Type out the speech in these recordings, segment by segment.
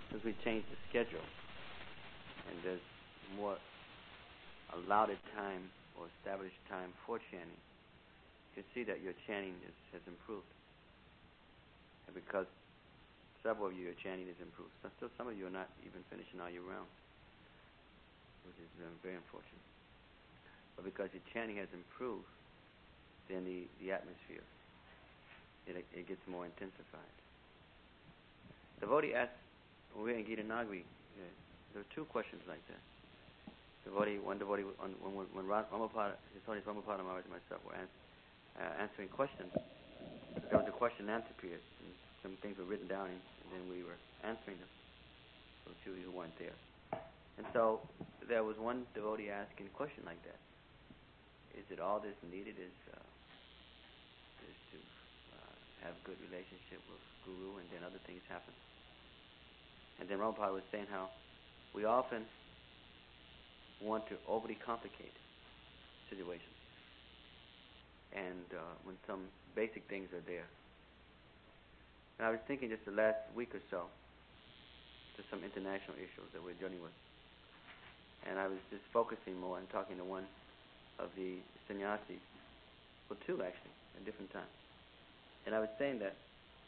since we changed the schedule and there's more allotted time or established time for chanting, you can see that your chanting has improved. And because several of you, your chanting has improved. Still, some of you are not even finishing all your rounds, which is very unfortunate. But because your chanting has improved, then the atmosphere, it gets more intensified. Devotee asked, when we were in Gita Nagari, there were two questions like that. One devotee, when Ramapada, His Holiness Ramapada Maharaj and myself were answering questions, there was a question and answer period, and some things were written down, and then we were answering them, for the two of you who weren't there. And so there was one devotee asking a question like that. Is it all that's needed is to have a good relationship with Guru, and then other things happen? And then Ramapada was saying how we often want to overly complicate situations, and when some basic things are there. And I was thinking just the last week or so, to some international issues that we're dealing with, and I was just focusing more and talking to one of the sannyasis, well, two actually, at different times. And I was saying that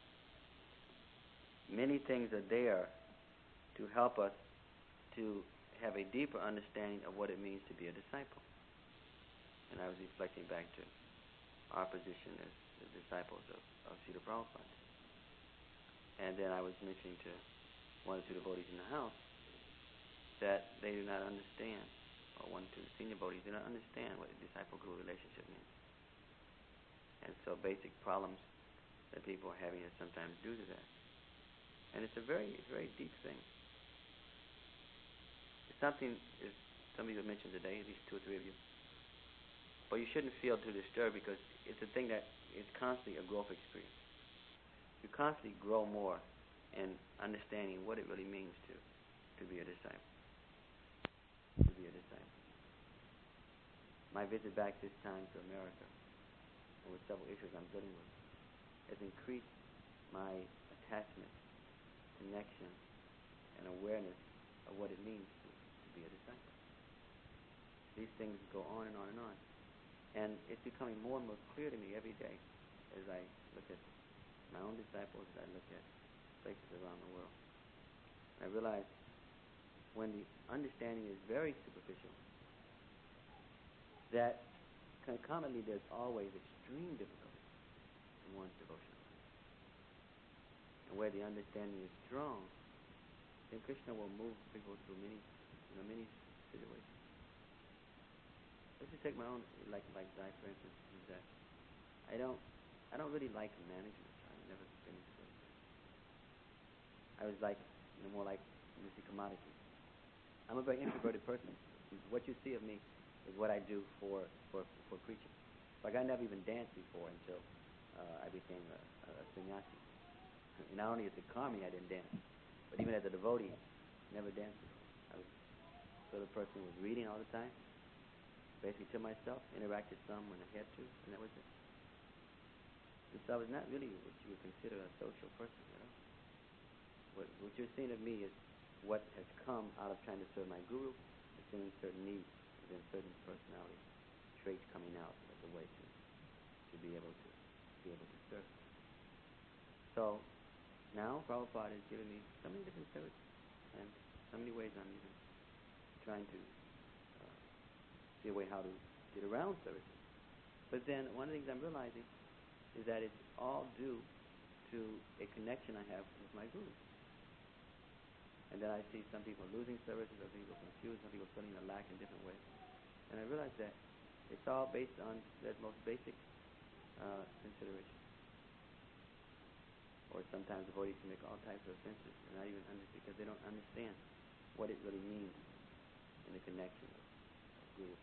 many things are there to help us to have a deeper understanding of what it means to be a disciple. And I was reflecting back to our position as the disciples of Srila Prabhupada. And then I was mentioning to one or two devotees in the house that they do not understand, or one or two senior devotees do not understand what a disciple-guru relationship means. And so basic problems that people are having is sometimes due to that. And it's a very deep thing. It's something, as some of you have mentioned today, at least two or three of you, but you shouldn't feel too disturbed, because it's a thing that is constantly a growth experience. You constantly grow more in understanding what it really means to be a disciple. To be a disciple. My visit back this time to America, and with several issues I'm dealing with, has increased my attachment, connection, and awareness of what it means to be a disciple. These things go on and on and on. And it's becoming more and more clear to me every day as I look at my own disciples, as I look at places around the world. And I realize when the understanding is very superficial, that concomitantly there's always extreme difficulty in one's devotion. And where the understanding is strong, then Krishna will move people through many situations. Let's just take my own, like Zai, for instance, is that I don't really like management. I've never been into it. I was like, more like Mr. Commodity. I'm a very introverted person. What you see of me is what I do for preaching. Like, I never even danced before until I became a sannyasi. And not only as a karmi I didn't dance, but even as a devotee, never danced before. I was sort of a person who was reading all the time, basically to myself, interacted some when I had to, and that was it. And so I was not really what you would consider a social person at all. What you're seeing of me is what has come out of trying to serve my guru, and seeing certain needs, and then certain personality traits coming out as a way to be able to serve. So now Prabhupada has given me so many different services, and so many ways I'm even trying to see a way how to get around services. But then one of the things I'm realizing is that it's all due to a connection I have with my guru. And then I see some people losing services, other people confused, some people feeling a lack in different ways. And I realize that it's all based on that most basic consideration. Or sometimes devotees can make all types of offenses, and not even because they don't understand what it really means in the connection of guru.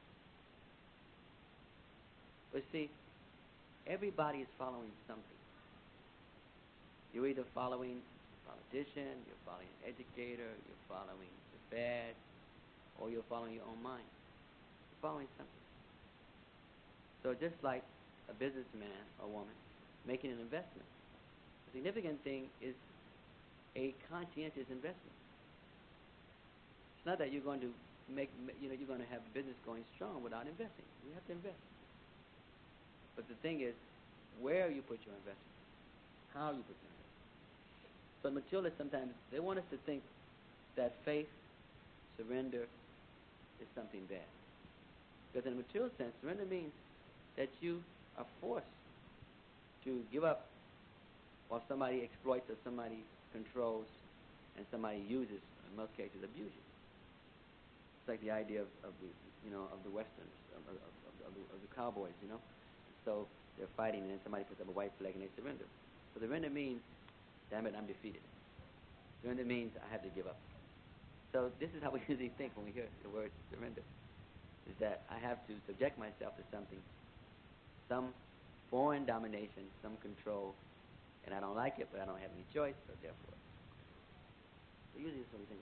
But see, everybody is following something. You're either following a politician, you're following an educator, you're following the fad, or you're following your own mind. You're following something. So just like a businessman or woman making an investment, the significant thing is a conscientious investment. It's not that you're going to you're going to have business going strong without investing. You have to invest. But the thing is, where you put your investment, how you put your investment. So materialists sometimes, they want us to think that faith, surrender, is something bad. Because in a material sense, surrender means that you are forced to give up while somebody exploits or somebody controls and somebody uses, in most cases, abuses you. It's like the idea of the westerns, of the cowboys, So they're fighting and then somebody puts up a white flag and they surrender. So surrender means, damn it, I'm defeated. Surrender means I have to give up. So this is how we usually think when we hear the word surrender, is that I have to subject myself to something, some foreign domination, some control, and I don't like it, but I don't have any choice, so therefore. So usually that's what we think.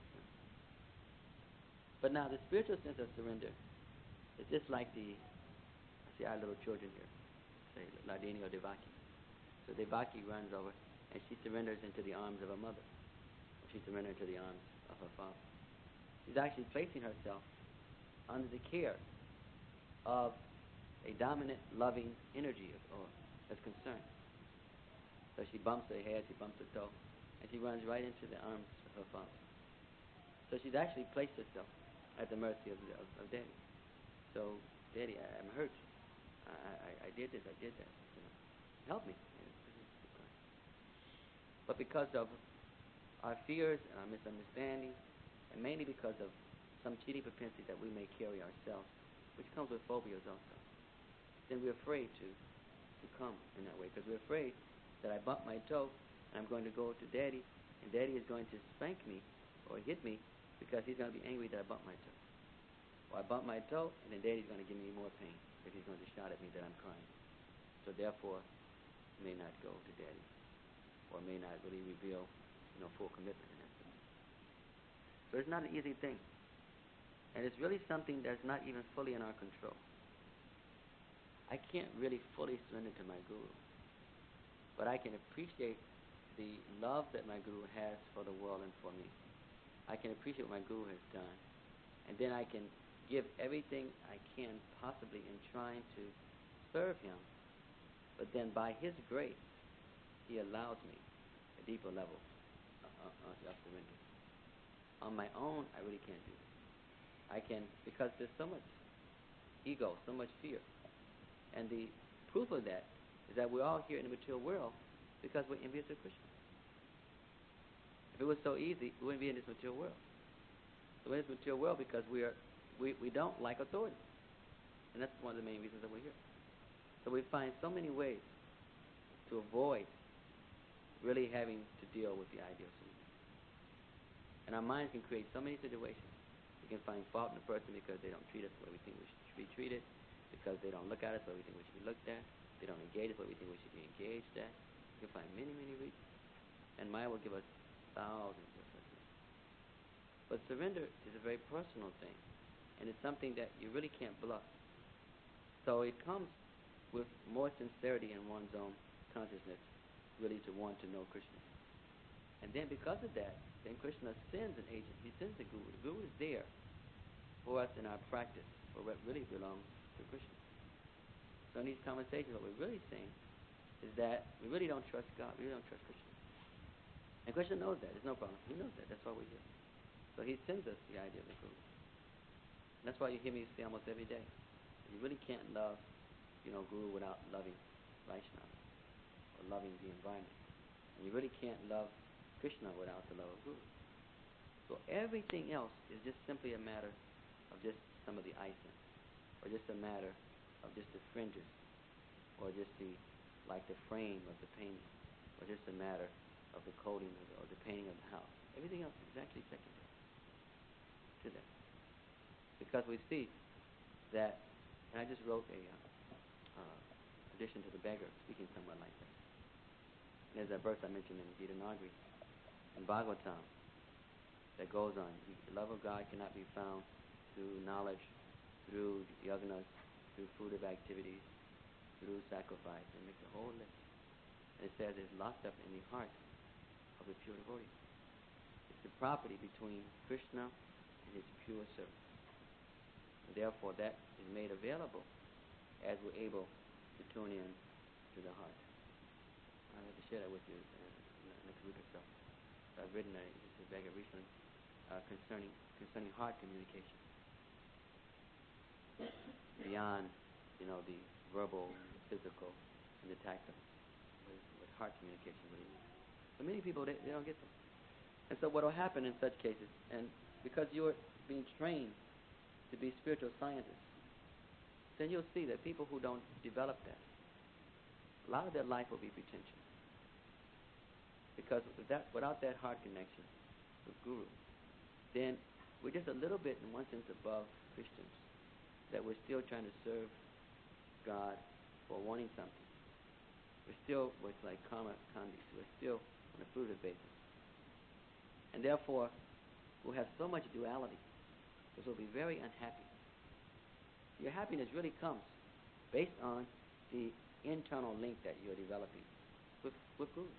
But now the spiritual sense of surrender is just like our little children here, say Ladini or Devaki. So Devaki runs over and she surrenders into the arms of her mother. Or she surrenders into the arms of her father. She's actually placing herself under the care of a dominant, loving energy that's concerned. So she bumps her head, she bumps her toe, and she runs right into the arms of her father. So she's actually placed herself at the mercy of Daddy. So, Daddy, I'm hurt. I did this, I did that. Help me. But because of our fears and our misunderstandings, and mainly because of some cheating propensity that we may carry ourselves, which comes with phobias also, then we're afraid to come in that way, because we're afraid that I bump my toe and I'm going to go to Daddy, and Daddy is going to spank me or hit me because he's going to be angry that I bumped my toe. Or I bump my toe, and then Daddy's going to give me more pain because he's going to shout at me that I'm crying. So therefore, may not go to Daddy, or may not really reveal, full commitment in that sense. So it's not an easy thing, and it's really something that's not even fully in our control. I can't really fully surrender to my Guru, but I can appreciate the love that my Guru has for the world and for me. I can appreciate what my Guru has done, and then I can give everything I can possibly in trying to serve him, but then by his grace, he allows me a deeper level of surrender. On my own, I really can't do it. I can, because there's so much ego, so much fear. And the proof of that is that we're all here in the material world because we're envious of Krishna. If it was so easy, we wouldn't be in this material world. So we're in this material world because we don't like authority. And that's one of the main reasons that we're here. So we find so many ways to avoid really having to deal with the idea of surrender. And our minds can create so many situations. We can find fault in a person because they don't treat us the way we think we should be treated, because they don't look at us the way we think we should be looked at, they don't engage us the way we think we should be engaged at. We can find many, many reasons. And Maya will give us thousands of such reasons. But surrender is a very personal thing, and it's something that you really can't bluff. So it comes with more sincerity in one's own consciousness, really to want to know Krishna. And then because of that, then Krishna sends an agent. He sends the Guru. The Guru is there for us in our practice, for what really belongs to Krishna. So in these conversations, what we're really saying is that we really don't trust God. We really don't trust Krishna. And Krishna knows that. There's no problem. He knows that. That's why we're here. So he sends us the idea of the Guru. And that's why you hear me say almost every day, you really can't love, Guru without loving Vaishnava or loving the environment. And you really can't love Krishna without the love of Guru. So everything else is just simply a matter of just some of the icing, or just a matter of just the fringes, or just the frame of the painting, or just a matter of the coating or the painting of the house. Everything else is actually secondary to that. Because we see that, and I just wrote a addition to the beggar, speaking somewhat like that. And there's that verse I mentioned in Gita Nagari, in Bhagavatam, that goes on. The love of God cannot be found through knowledge, through yagnas, through fruitive activities, through sacrifice. It makes a whole list. And it says it's locked up in the heart of the pure devotee. property between Krishna and his pure servants. And therefore, that is made available as we're able to tune in to the heart. I'll have to share that with you next week or so. I've written a very recently concerning heart communication. Beyond, the verbal, the physical, and the tactile. What heart communication really means. But many people, they don't get that. And so what will happen in such cases, and because you're being trained to be spiritual scientists, then you'll see that people who don't develop that, a lot of their life will be pretentious. Because without that heart connection with Guru, then we're just a little bit, in one sense, above Christians, that we're still trying to serve God for wanting something. We're still what's like karma kandis. We're still on a fruitive basis. And therefore, we'll have so much duality, because we'll be very unhappy. Your happiness really comes based on the internal link that you're developing with Guru.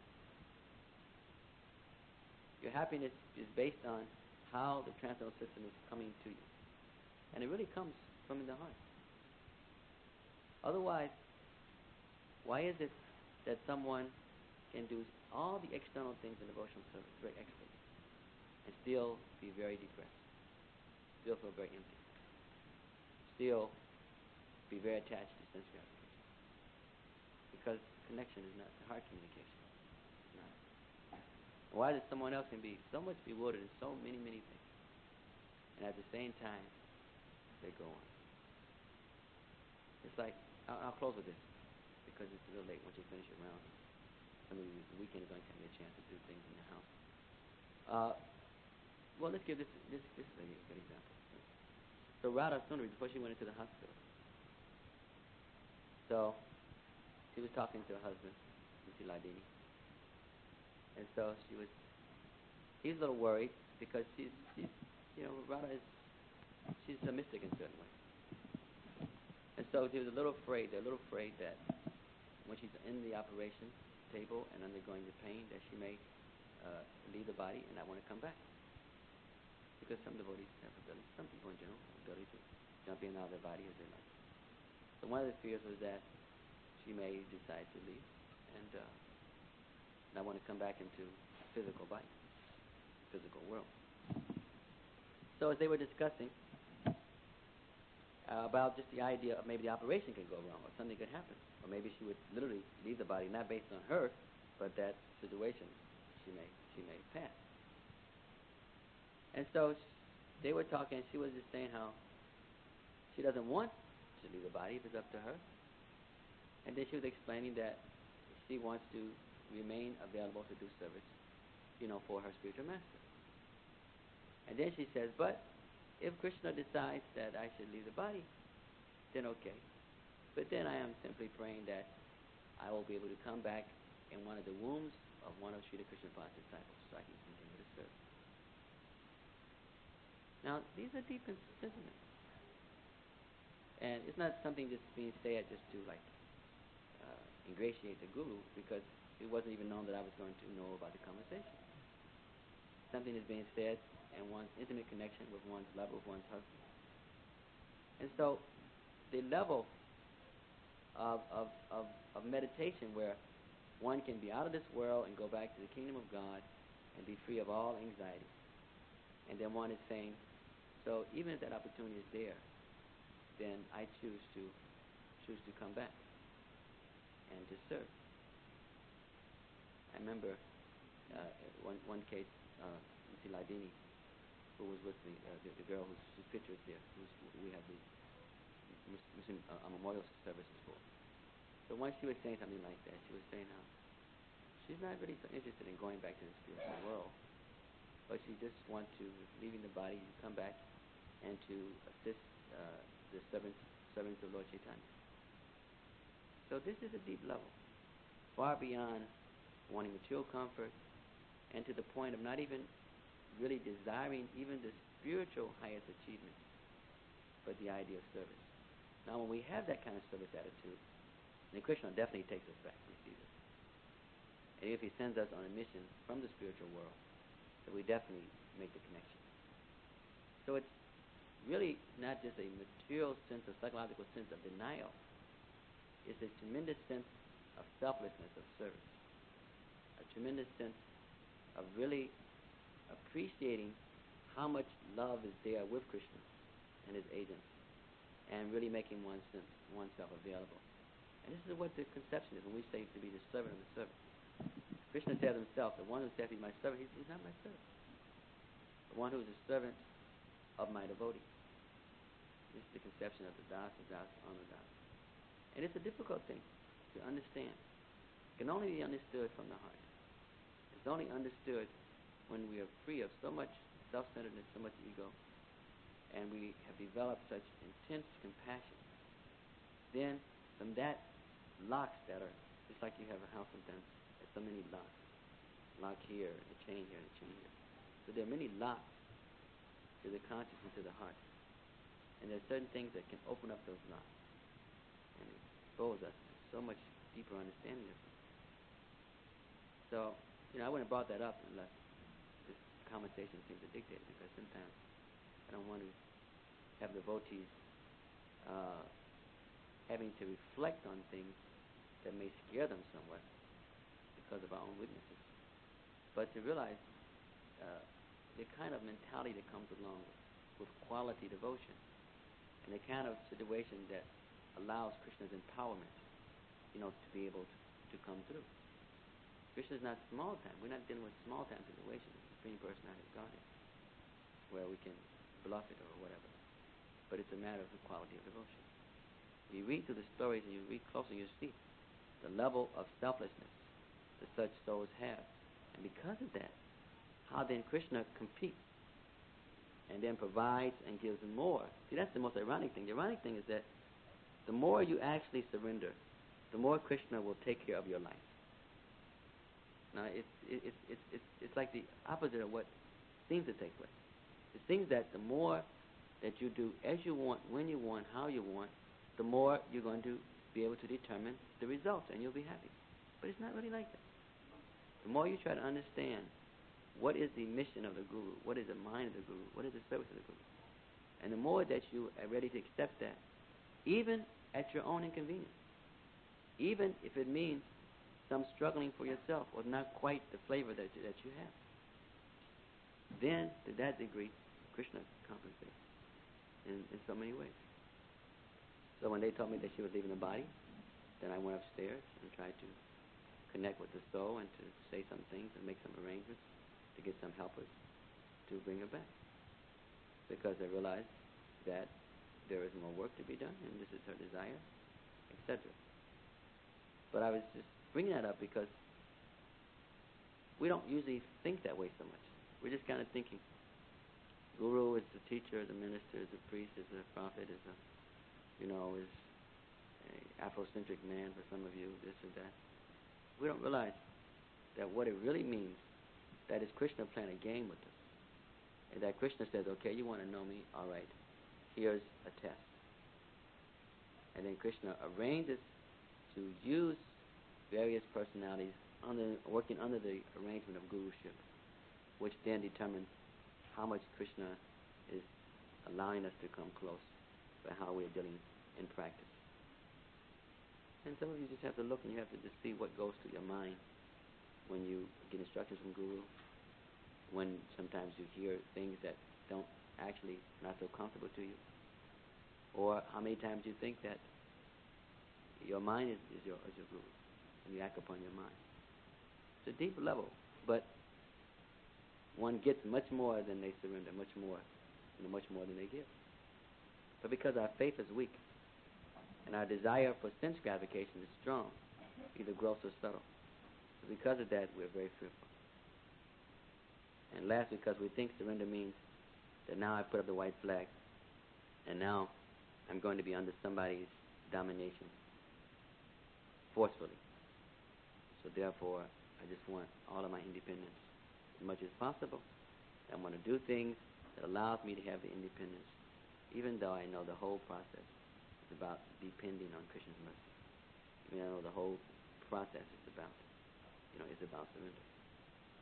Your happiness is based on how the transcendental system is coming to you. And it really comes from the heart. Otherwise, why is it that someone can do all the external things in devotional service very expertly and still be very depressed, still feel very empty, still be very attached to sense gratification? Because connection is not the heart communication. It's not. Why is it someone else can be so much bewildered in so many, many things, and at the same time, they go on? It's like, I'll close with this, because it's a little late once you finish your round. Some of you, the weekend is going to give me a chance to do things in the house. Well, let's give this is a good example. So Radha Sundari, before she went into the hospital, so she was talking to her husband, Mr. Ladini. And so he was a little worried, because she's Radha she's a mystic in a certain way. And so he was a little afraid. They're a little afraid that when she's in the operation table and undergoing the pain, that she may leave the body and not want to come back. Because some devotees have ability, some people in general have ability to jump in and out of their body as they like. So one of the fears was that she may decide to leave and not want to come back into physical body, physical world. So as they were discussing about just the idea of maybe the operation could go wrong, or something could happen, or maybe she would literally leave the body, not based on her, but that situation she may pass. And so they were talking, and she was just saying how she doesn't want to leave the body if it's up to her. And then she was explaining that she wants to remain available to do service, for her spiritual master. And then she says, but if Krishna decides that I should leave the body, then okay. But then I am simply praying that I will be able to come back in one of the wombs of one of Srila Krishna Prabhupada's disciples, so I can continue to serve. Now, these are deep sentiments. And it's not something just being said just to ingratiate the Guru, because it wasn't even known that I was going to know about the conversation. Something is being said in one's intimate connection with one's lover, with one's husband. And so the level of meditation where one can be out of this world and go back to the kingdom of God and be free of all anxiety. And then one is saying, so even if that opportunity is there, then I choose to come back and to serve. I remember one case, Mr. Ladini, who was with the girl whose picture is there, we have the memorial services for. So once she was saying something like that, she was saying how she's not really so interested in going back to the spiritual world, but she just wants to, leaving the body, to come back and to assist the servants of Lord Chaitanya. So this is a deep level, far beyond wanting material comfort, and to the point of not even really desiring even the spiritual highest achievement, but the idea of service. Now, when we have that kind of service attitude, then Krishna definitely takes us back. We see this. And if he sends us on a mission from the spiritual world, then we definitely make the connection. So it's really not just a material sense, a psychological sense of denial. It's a tremendous sense of selflessness, of service, a tremendous sense of really appreciating how much love is there with Krishna and his agents, and really making oneself available. And this is what the conception is when we say to be the servant of the servant. Krishna says himself, the one who says he's my servant, he's not my servant. The one who is a servant of my devotee. This is the conception of the Das, Anudas. And it's a difficult thing to understand. It can only be understood from the heart. It's only understood when we are free of so much self-centeredness, so much ego, and we have developed such intense compassion. Then, from that, locks that are, just like you have a house sometimes, there's so many locks. Lock here, and a chain here, and a chain here. So there are many locks to the consciousness, to the heart. And there are certain things that can open up those locks and expose us to so much deeper understanding of them. So, I wouldn't have brought that up unless this conversation seems to dictate it, because sometimes I don't want to have devotees having to reflect on things that may scare them somewhat because of our own weaknesses. But to realize the kind of mentality that comes along with quality devotion, and the kind of situation that allows Krishna's empowerment, to be able to come through. Krishna is not small time. We're not dealing with small time situations, Supreme Personality of Godhead, where we can bluff it or whatever. But it's a matter of the quality of devotion. You read through the stories and you read closer, you see the level of selflessness that such souls have. And because of that, how then Krishna competes and then provides and gives more. See, that's the most ironic thing. The ironic thing is that the more you actually surrender, the more Krishna will take care of your life. Now, it's like the opposite of what seems to take place. It seems that the more that you do as you want, when you want, how you want, the more you're going to be able to determine the results, and you'll be happy. But it's not really like that. The more you try to understand what is the mission of the Guru, what is the mind of the Guru, what is the service of the Guru, and the more that you are ready to accept that, even at your own inconvenience, even if it means some struggling for yourself or not quite the flavor that you have, then to that degree, Krishna compensates in so many ways. So when they told me that she was leaving the body, then I went upstairs and tried to connect with the soul and to say some things and make some arrangements to get some helpers to bring her back. Because I realized that there is more work to be done, and this is her desire, etc. But I was just bringing that up because we don't usually think that way so much. We're just kind of thinking, Guru is the teacher, the minister, the priest, is the prophet, is a, is an Afrocentric man for some of you, this or that. We don't realize that what it really means, that is Krishna playing a game with us. And that Krishna says, okay, you want to know me? All right, here's a test. And then Krishna arranges to use various personalities working under the arrangement of guruship, which then determines how much Krishna is allowing us to come close by how we're dealing in practice. And some of you just have to look and you have to just see what goes through your mind when you get instructions from Guru, when sometimes you hear things that don't actually not so comfortable to you, or how many times you think that your mind is your Guru and you act upon your mind. It's a deep level, but one gets much more than they surrender, much more than they give. But because our faith is weak and our desire for sense gratification is strong, either gross or subtle, so because of that, we're very fearful. And last, because we think surrender means that now I put up the white flag and now I'm going to be under somebody's domination forcefully. So therefore, I just want all of my independence as much as possible. I want to do things that allows me to have the independence, even though I know the whole process is about depending on Krishna's mercy. Even though I know the whole process is about surrender.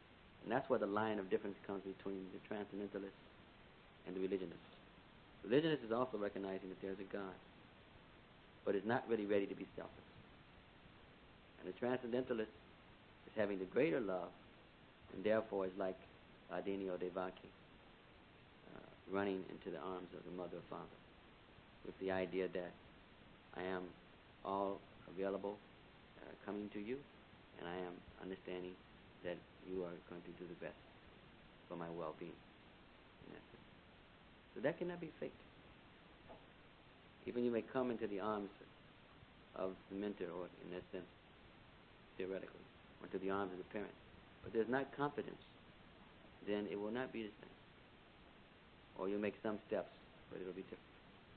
And that's where the line of difference comes between the transcendentalists and the religionists. Religionists is also recognizing that there's a God, but is not really ready to be selfless. And the transcendentalist is having the greater love, and therefore is like Ardenio Devaki, running into the arms of the mother or father, with the idea that I am all available, coming to you, and I am understanding that you are going to do the best for my well-being. And that's it. So that cannot be faked. Even you may come into the arms of the mentor, or in that sense, theoretically, or to the arms of the parent, but there's not confidence, then it will not be the same. Or you'll make some steps, but it'll be different.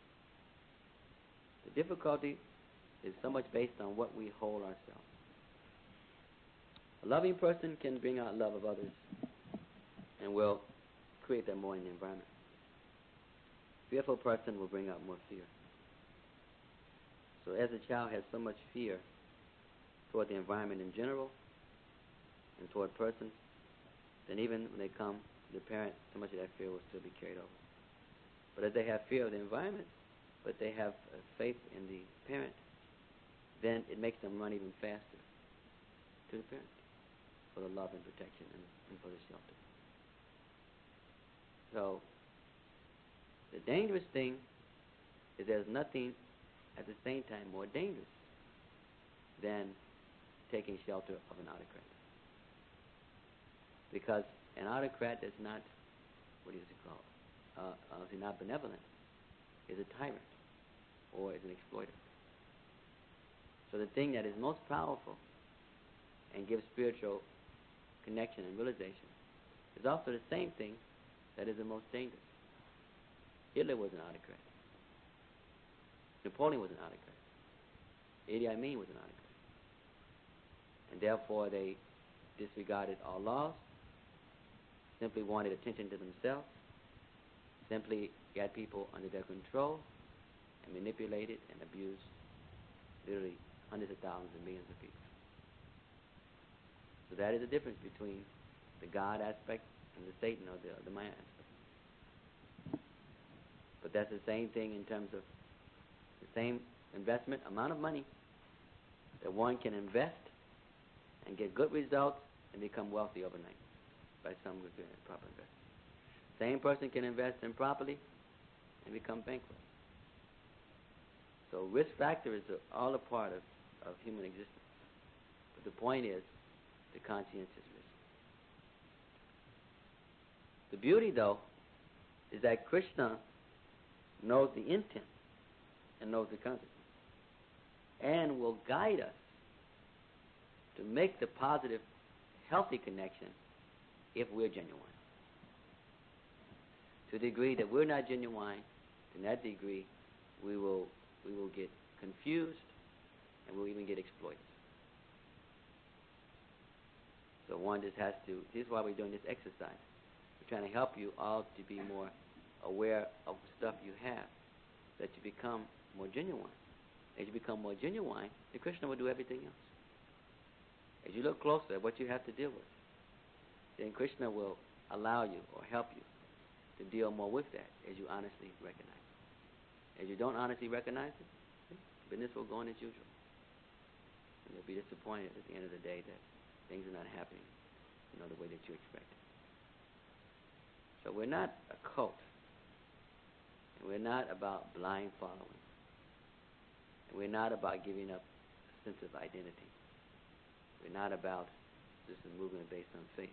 The difficulty is so much based on what we hold ourselves. A loving person can bring out love of others and will create that more in the environment. A fearful person will bring out more fear. So as a child has so much fear toward the environment in general and toward persons, then even when they come to the parent, so much of that fear will still be carried over. But as they have fear of the environment, but they have faith in the parent, then it makes them run even faster to the parent for the love and protection and for the shelter. So the dangerous thing is there's nothing at the same time more dangerous than taking shelter of an autocrat. Because an autocrat is not, what is it called? Is not benevolent, is a tyrant, or is an exploiter. So the thing that is most powerful and gives spiritual connection and realization is also the same thing that is the most dangerous. Hitler was an autocrat. Napoleon was an autocrat. Idi Amin was an autocrat. And therefore they disregarded all laws, simply wanted attention to themselves, simply got people under their control, and manipulated and abused literally hundreds of thousands and millions of people. So that is the difference between the God aspect and the Satan or the Maya aspect. But that's the same thing in terms of the same investment amount of money that one can invest and get good results and become wealthy overnight by some good and proper investment. Same person can invest improperly and become bankrupt. So risk factors are all a part of human existence. But the point is the conscientious risk. The beauty, though, is that Krishna knows the intent and knows the consequence and will guide us to make the positive, healthy connection if we're genuine. To the degree that we're not genuine, to that degree, we will get confused and we'll even get exploited. So one just has to, this is why we're doing this exercise. We're trying to help you all to be more aware of the stuff you have, that you become more genuine. As you become more genuine, the Krishna will do everything else. As you look closer at what you have to deal with, then Krishna will allow you or help you to deal more with that as you honestly recognize it. As you don't honestly recognize it, business will go on as usual. And you'll be disappointed at the end of the day that things are not happening, the way that you expected. So we're not a cult. And we're not about blind following. And we're not about giving up a sense of identity. We're not about just a movement based on faith.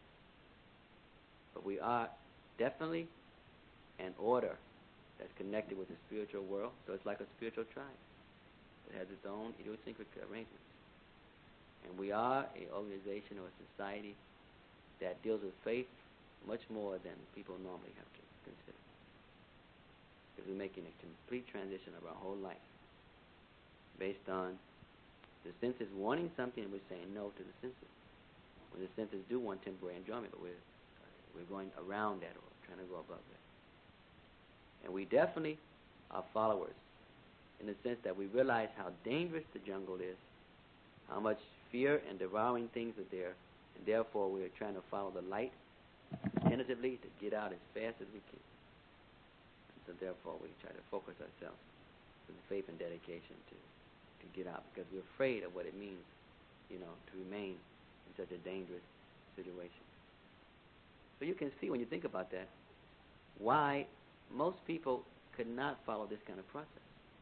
But we are definitely an order that's connected with the spiritual world. So it's like a spiritual tribe that has its own idiosyncratic arrangements. And we are an organization or a society that deals with faith much more than people normally have to consider. Because we're making a complete transition of our whole life based on the senses wanting something and we're saying no to the senses. When the senses do want temporary enjoyment, but we're going around that or trying to go above that. And we definitely are followers in the sense that we realize how dangerous the jungle is, how much fear and devouring things are there, And therefore, we're trying to follow the light tentatively to get out as fast as we can. And so therefore, we try to focus ourselves with faith and dedication to get out, because we're afraid of what it means, to remain in such a dangerous situation. So you can see, when you think about that, why most people could not follow this kind of process.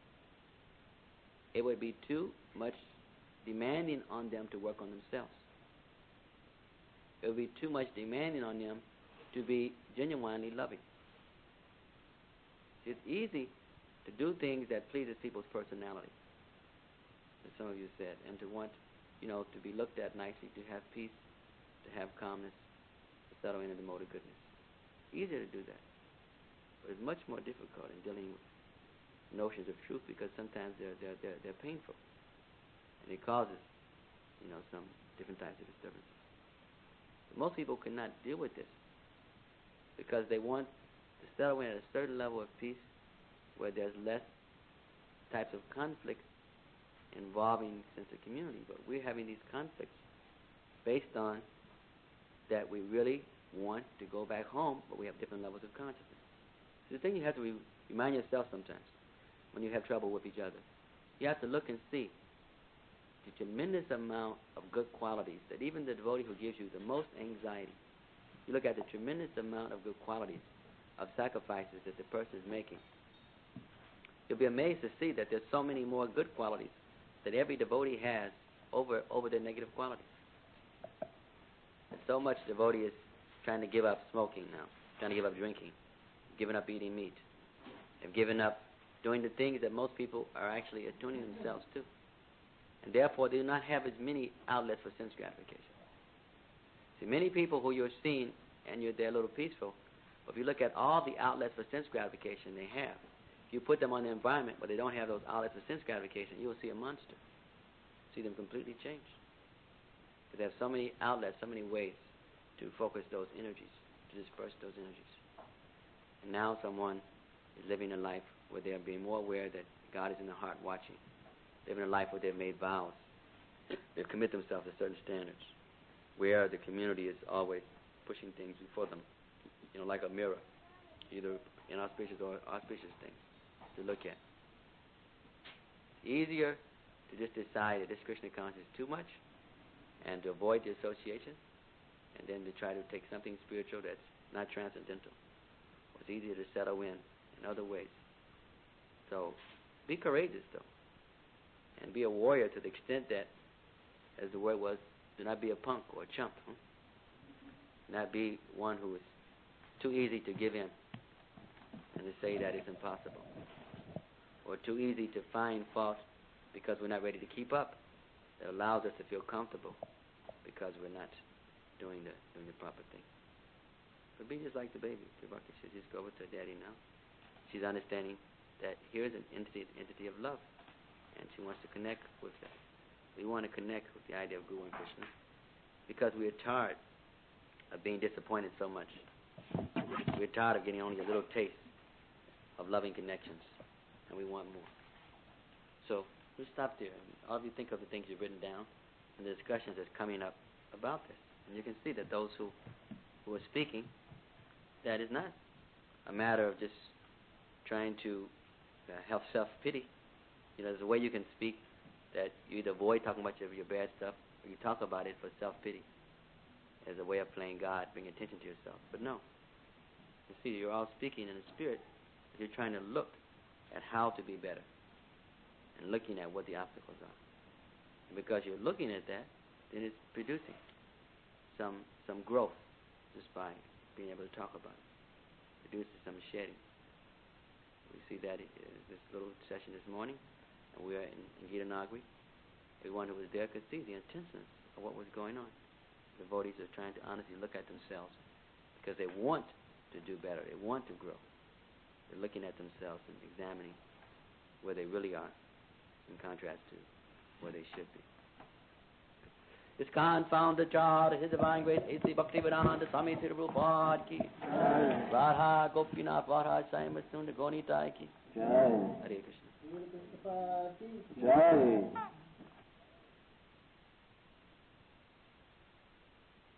It would be too much demanding on them to work on themselves. It would be too much demanding on them to be genuinely loving. It's easy to do things that pleases people's personality, as some of you said, and to want, to be looked at nicely, to have peace, to have calmness, to settle into the mode of goodness. Easier to do that. But it's much more difficult in dealing with notions of truth, because sometimes they're painful, and it causes, some different types of disturbances. But most people cannot deal with this because they want to settle in at a certain level of peace where there's less types of conflicts involving sense of community. But we're having these conflicts based on that we really want to go back home, but we have different levels of consciousness. So the thing you have to remind yourself sometimes when you have trouble with each other, you have to look and see the tremendous amount of good qualities that even the devotee who gives you the most anxiety, you look at the tremendous amount of good qualities of sacrifices that the person is making. You'll be amazed to see that there's so many more good qualities that every devotee has over their negative qualities. And so much devotee is trying to give up smoking now, trying to give up drinking, giving up eating meat. They've given up doing the things that most people are actually attuning themselves to. And therefore, they do not have as many outlets for sense gratification. See, many people who you're seeing, and they're a little peaceful, but if you look at all the outlets for sense gratification they have, if you put them on the environment where they don't have those outlets for sense gratification, you will see a monster. See them completely changed. Because they have so many outlets, so many ways to focus those energies, to disperse those energies. And now someone is living a life where they are being more aware that God is in the heart watching. Living a life where they've made vows. They've committed themselves to certain standards, where the community is always pushing things before them, like a mirror, either inauspicious or auspicious things to look at. It's easier to just decide that this Krishna consciousness is too much and to avoid the association, and then to try to take something spiritual that's not transcendental. It's easier to settle in other ways. So be courageous, though, and be a warrior to the extent that, as the word was, do not be a punk or a chump. Not be one who is too easy to give in and to say that it's impossible, or too easy to find fault because we're not ready to keep up. That allows us to feel comfortable because we're not doing the proper thing. But be just like the baby. Devaki should just go over to daddy now. She's understanding that here's an entity of love, and she wants to connect with that. We want to connect with the idea of Guru and Krishna because we are tired of being disappointed so much. We're tired of getting only a little taste of loving connections, and we want more. So we'll stop there. All of you think of the things you've written down and the discussions that's coming up about this. And you can see that those who are speaking, that is not a matter of just trying to have self-pity. There's a way you can speak that you either avoid talking about your bad stuff, or you talk about it for self-pity as a way of playing God, bring attention to yourself. But no. You see, you're all speaking in the spirit, but you're trying to look at how to be better and looking at what the obstacles are. And because you're looking at that, then it's producing some growth just by being able to talk about it. Produces some shedding. We see that in this little session this morning, and we are in Gita Nagari. Everyone who was there could see the intenseness of what was going on. The devotees are trying to honestly look at themselves because they want to do better. They want to grow. They're looking at themselves and examining where they really are in contrast to where they should be. This confounded child, His Divine Grace, A.C. Bhaktivedanta Swami Tirupad ki. Radha Gopinath Radha Sai Sunda Gonitai ki. Hare Krishna. Jai.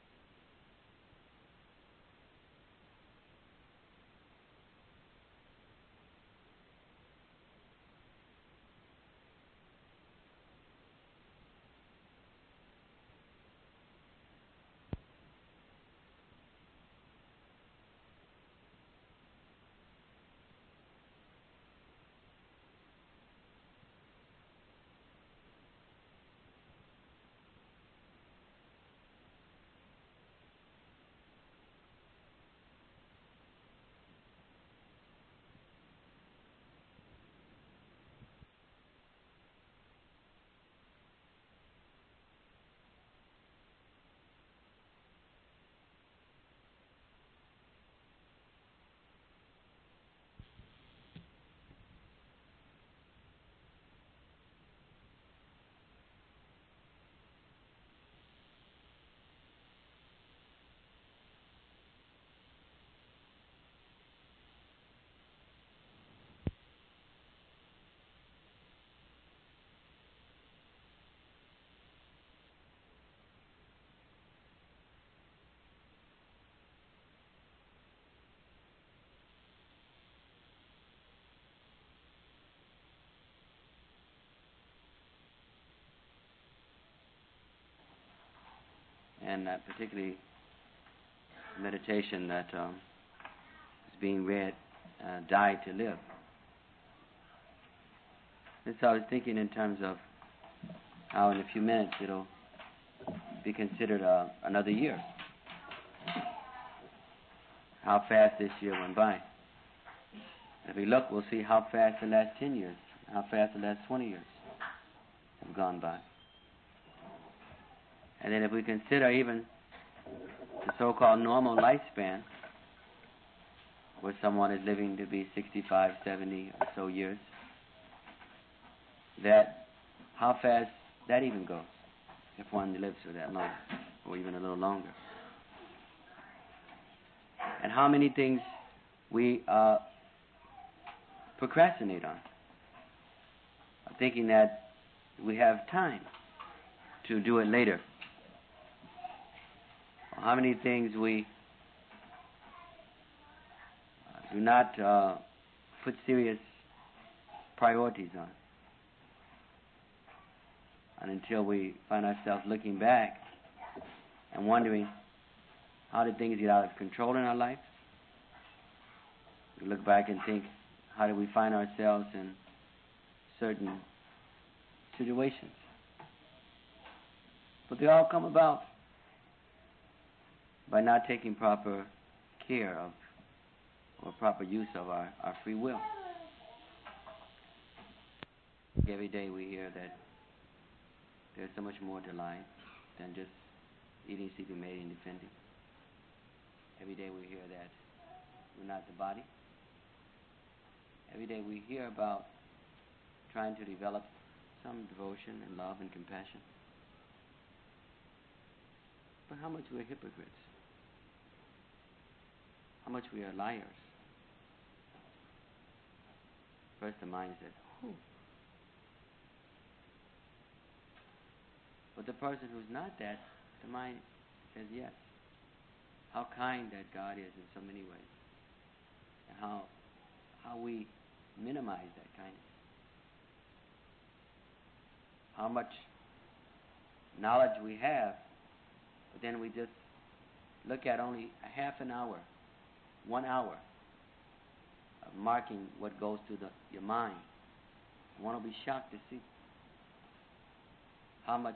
and particularly meditation that is being read, Die to Live. And so I was thinking in terms of how in a few minutes it'll be considered another year. How fast this year went by. If we look, we'll see how fast the last 10 years, how fast the last 20 years have gone by. And then if we consider even the so-called normal lifespan, where someone is living to be 65, 70 or so years, that how fast that even goes, if one lives for that long, or even a little longer. And how many things we procrastinate on, thinking that we have time to do it later. Or how many things we do not put serious priorities on. And until we find ourselves looking back and wondering, how did things get out of control in our life? We look back and think, how do we find ourselves in certain situations? But they all come about by not taking proper care of or proper use of our free will. Every day we hear that there's so much more to life than just eating, sleeping, mating, and defending. Every day we hear that we're not the body. Every day we hear about trying to develop some devotion and love and compassion. But how much we're hypocrites. How much we are liars. First the mind says, whew. But the person who's not that, the mind says yes. How kind that God is in so many ways. And how we minimize that kindness. How much knowledge we have, but then we just look at only a half an hour, 1 hour of marking what goes to your mind. One will be shocked to see how much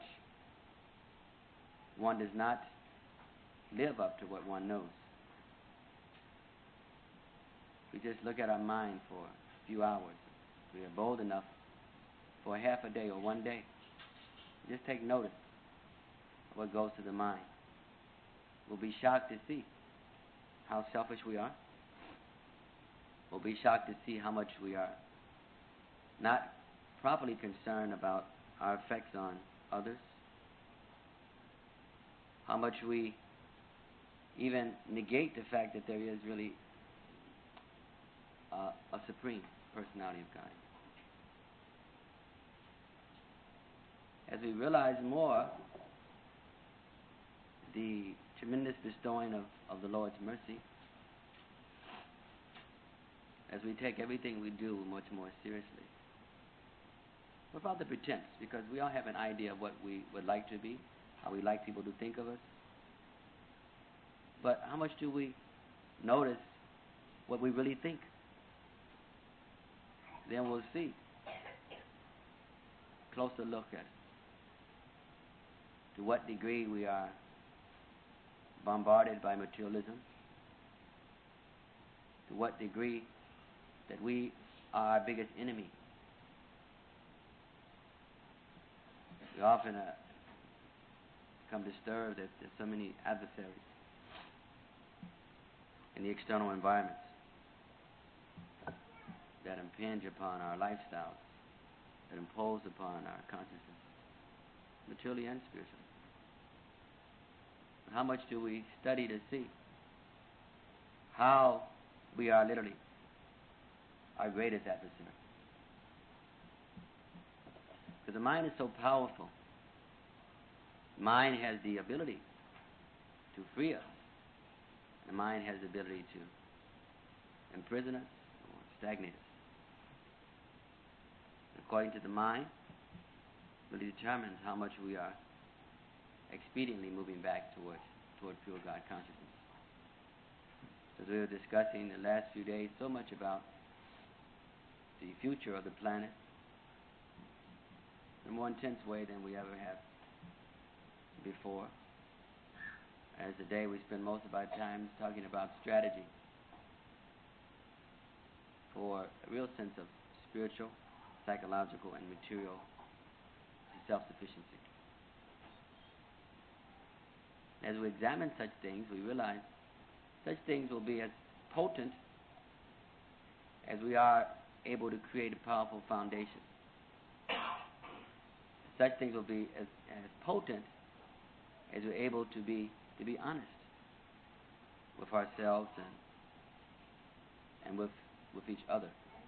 one does not live up to what one knows. We just look at our mind for a few hours. We are bold enough for a half a day or 1 day. Just take notice of what goes to the mind. We'll be shocked to see how selfish we are. We'll be shocked to see how much we are not properly concerned about our effects on others. How much we even negate the fact that there is really a supreme personality of God. As we realize more the tremendous bestowing of the Lord's mercy, as we take everything we do much more seriously. What about the pretense? Because we all have an idea of what we would like to be, how we like people to think of us. But how much do we notice what we really think? Then we'll see. Closer look at it. To what degree we are bombarded by materialism. To what degree that we are our biggest enemy. We often become disturbed that there's so many adversaries in the external environments that impinge upon our lifestyles, that impose upon our consciousness, materially and spiritually. But how much do we study to see how we are literally our greatest adversary? Because the mind is so powerful. The mind has the ability to free us. The mind has the ability to imprison us or stagnate us. According to the mind, really determines how much we are expediently moving back toward pure God consciousness. As we were discussing the last few days so much about the future of the planet in a more intense way than we ever have before. As today we spend most of our time talking about strategy for a real sense of spiritual, psychological, and material self-sufficiency. As we examine such things, we realize such things will be as potent as we are able to create a powerful foundation. Such things will be as potent as we're able to be honest with ourselves and with each other.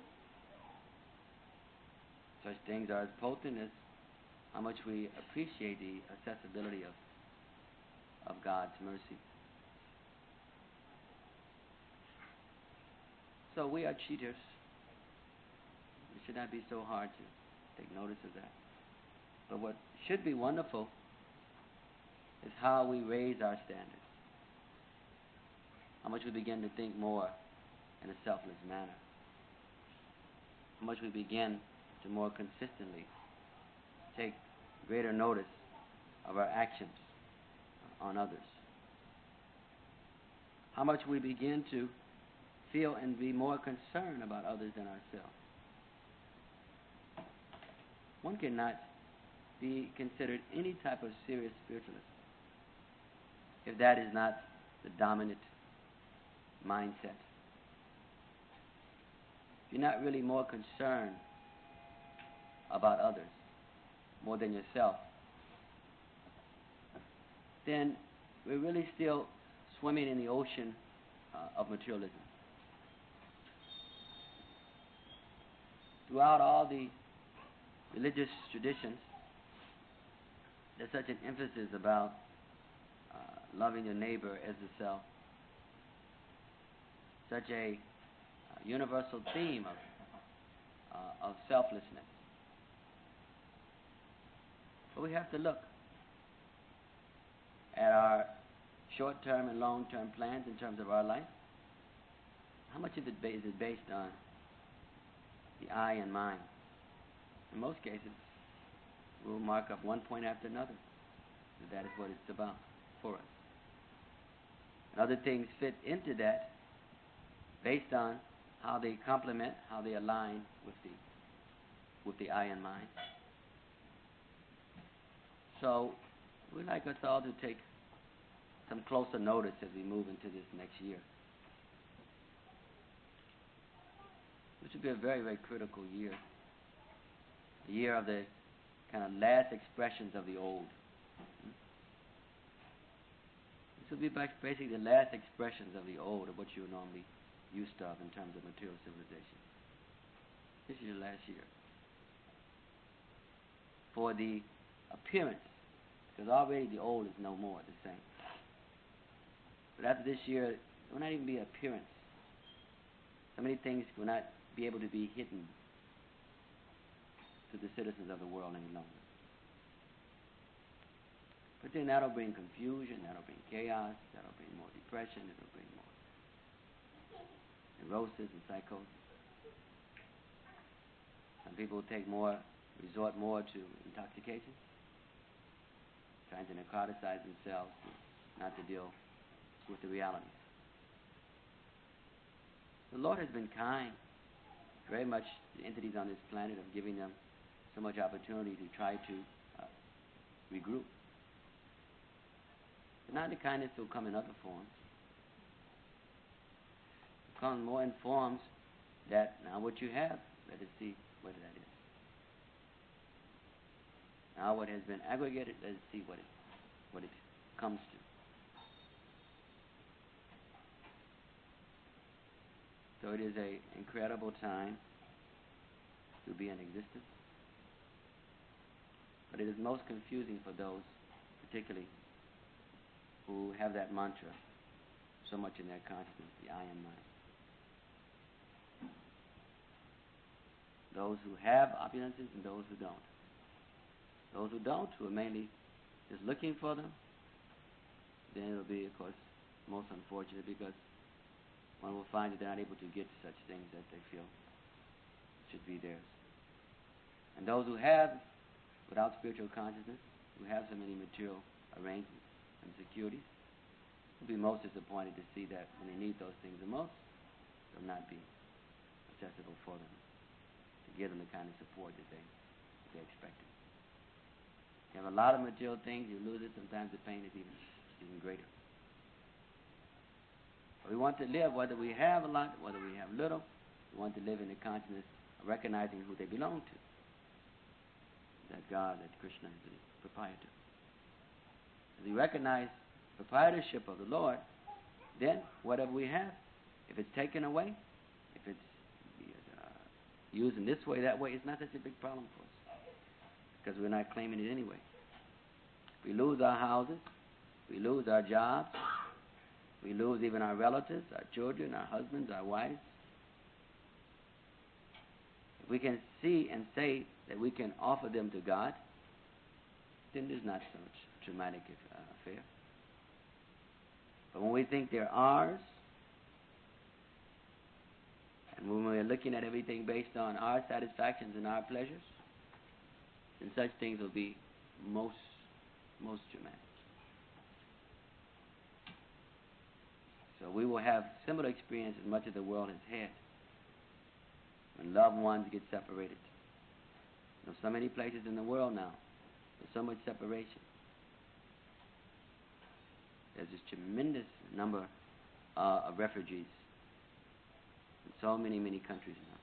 Such things are as potent as how much we appreciate the accessibility of God's mercy. So we are cheaters. It should not be so hard to take notice of that. But what should be wonderful is how we raise our standards. How much we begin to think more in a selfless manner. How much we begin to more consistently take greater notice of our actions on others. How much we begin to feel and be more concerned about others than ourselves. One cannot be considered any type of serious spiritualist if that is not the dominant mindset. If you're not really more concerned about others more than yourself, then we're really still swimming in the ocean of materialism. Throughout all the religious traditions, there's such an emphasis about loving your neighbor as yourself. Such a universal theme of selflessness. But we have to look at our short-term and long-term plans in terms of our life. How much of it is it based on the I and mine? In most cases, we'll mark up one point after another. That is what it's about for us. And other things fit into that based on how they complement, how they align with the I and mine. So we'd like us all to take some closer notice as we move into this next year, which will be a very, very critical year. A year of the kind of last expressions of the old. This will be basically the last expressions of the old, of what you're normally used of in terms of material civilization. This is your last year. For the appearance, because already the old is no more the same. But after this year, it will not even be appearance. So many things will not be able to be hidden to the citizens of the world any longer. But then that'll bring confusion, that'll bring chaos, that'll bring more depression, it'll bring more neurosis and psychosis. Some people resort more to intoxication, trying to narcotize themselves not to deal with the realities. The Lord has been kind, very much the entities on this planet, of giving them so much opportunity to try to regroup. But not the kindness will come in other forms. It will come more in forms that now what you have, let us see whether that is. Now what has been aggregated, let us see what it comes to. So it is an incredible time to be in existence. But it is most confusing for those, particularly, who have that mantra so much in their consciousness, the I and mine. Those who have opulences and those who don't. Those who don't, who are mainly just looking for them, then it'll be, of course, most unfortunate, because one will find that they're not able to get such things that they feel should be theirs. And those who have, without spiritual consciousness, who have so many material arrangements and securities, will be most disappointed to see that when they need those things the most, they'll not be accessible for them to give them the kind of support that they expected. You have a lot of material things, you lose it, sometimes the pain is even greater. But we want to live, whether we have a lot, whether we have little, we want to live in the consciousness of recognizing who they belong to. That God, that Krishna is the proprietor. As we recognize proprietorship of the Lord, then whatever we have, if it's taken away, if it's used in this way, that way, it's not such a big problem for us, because we're not claiming it anyway. We lose our houses, we lose our jobs, we lose even our relatives, our children, our husbands, our wives. If we can see and say that we can offer them to God, then there's not so much traumatic affair. But when we think they're ours, and when we're looking at everything based on our satisfactions and our pleasures, then such things will be most dramatic. So we will have similar experience as much as the world has had when loved ones get separated. There's so many places in the world now, there's so much separation. There's this tremendous number of refugees in so many countries now.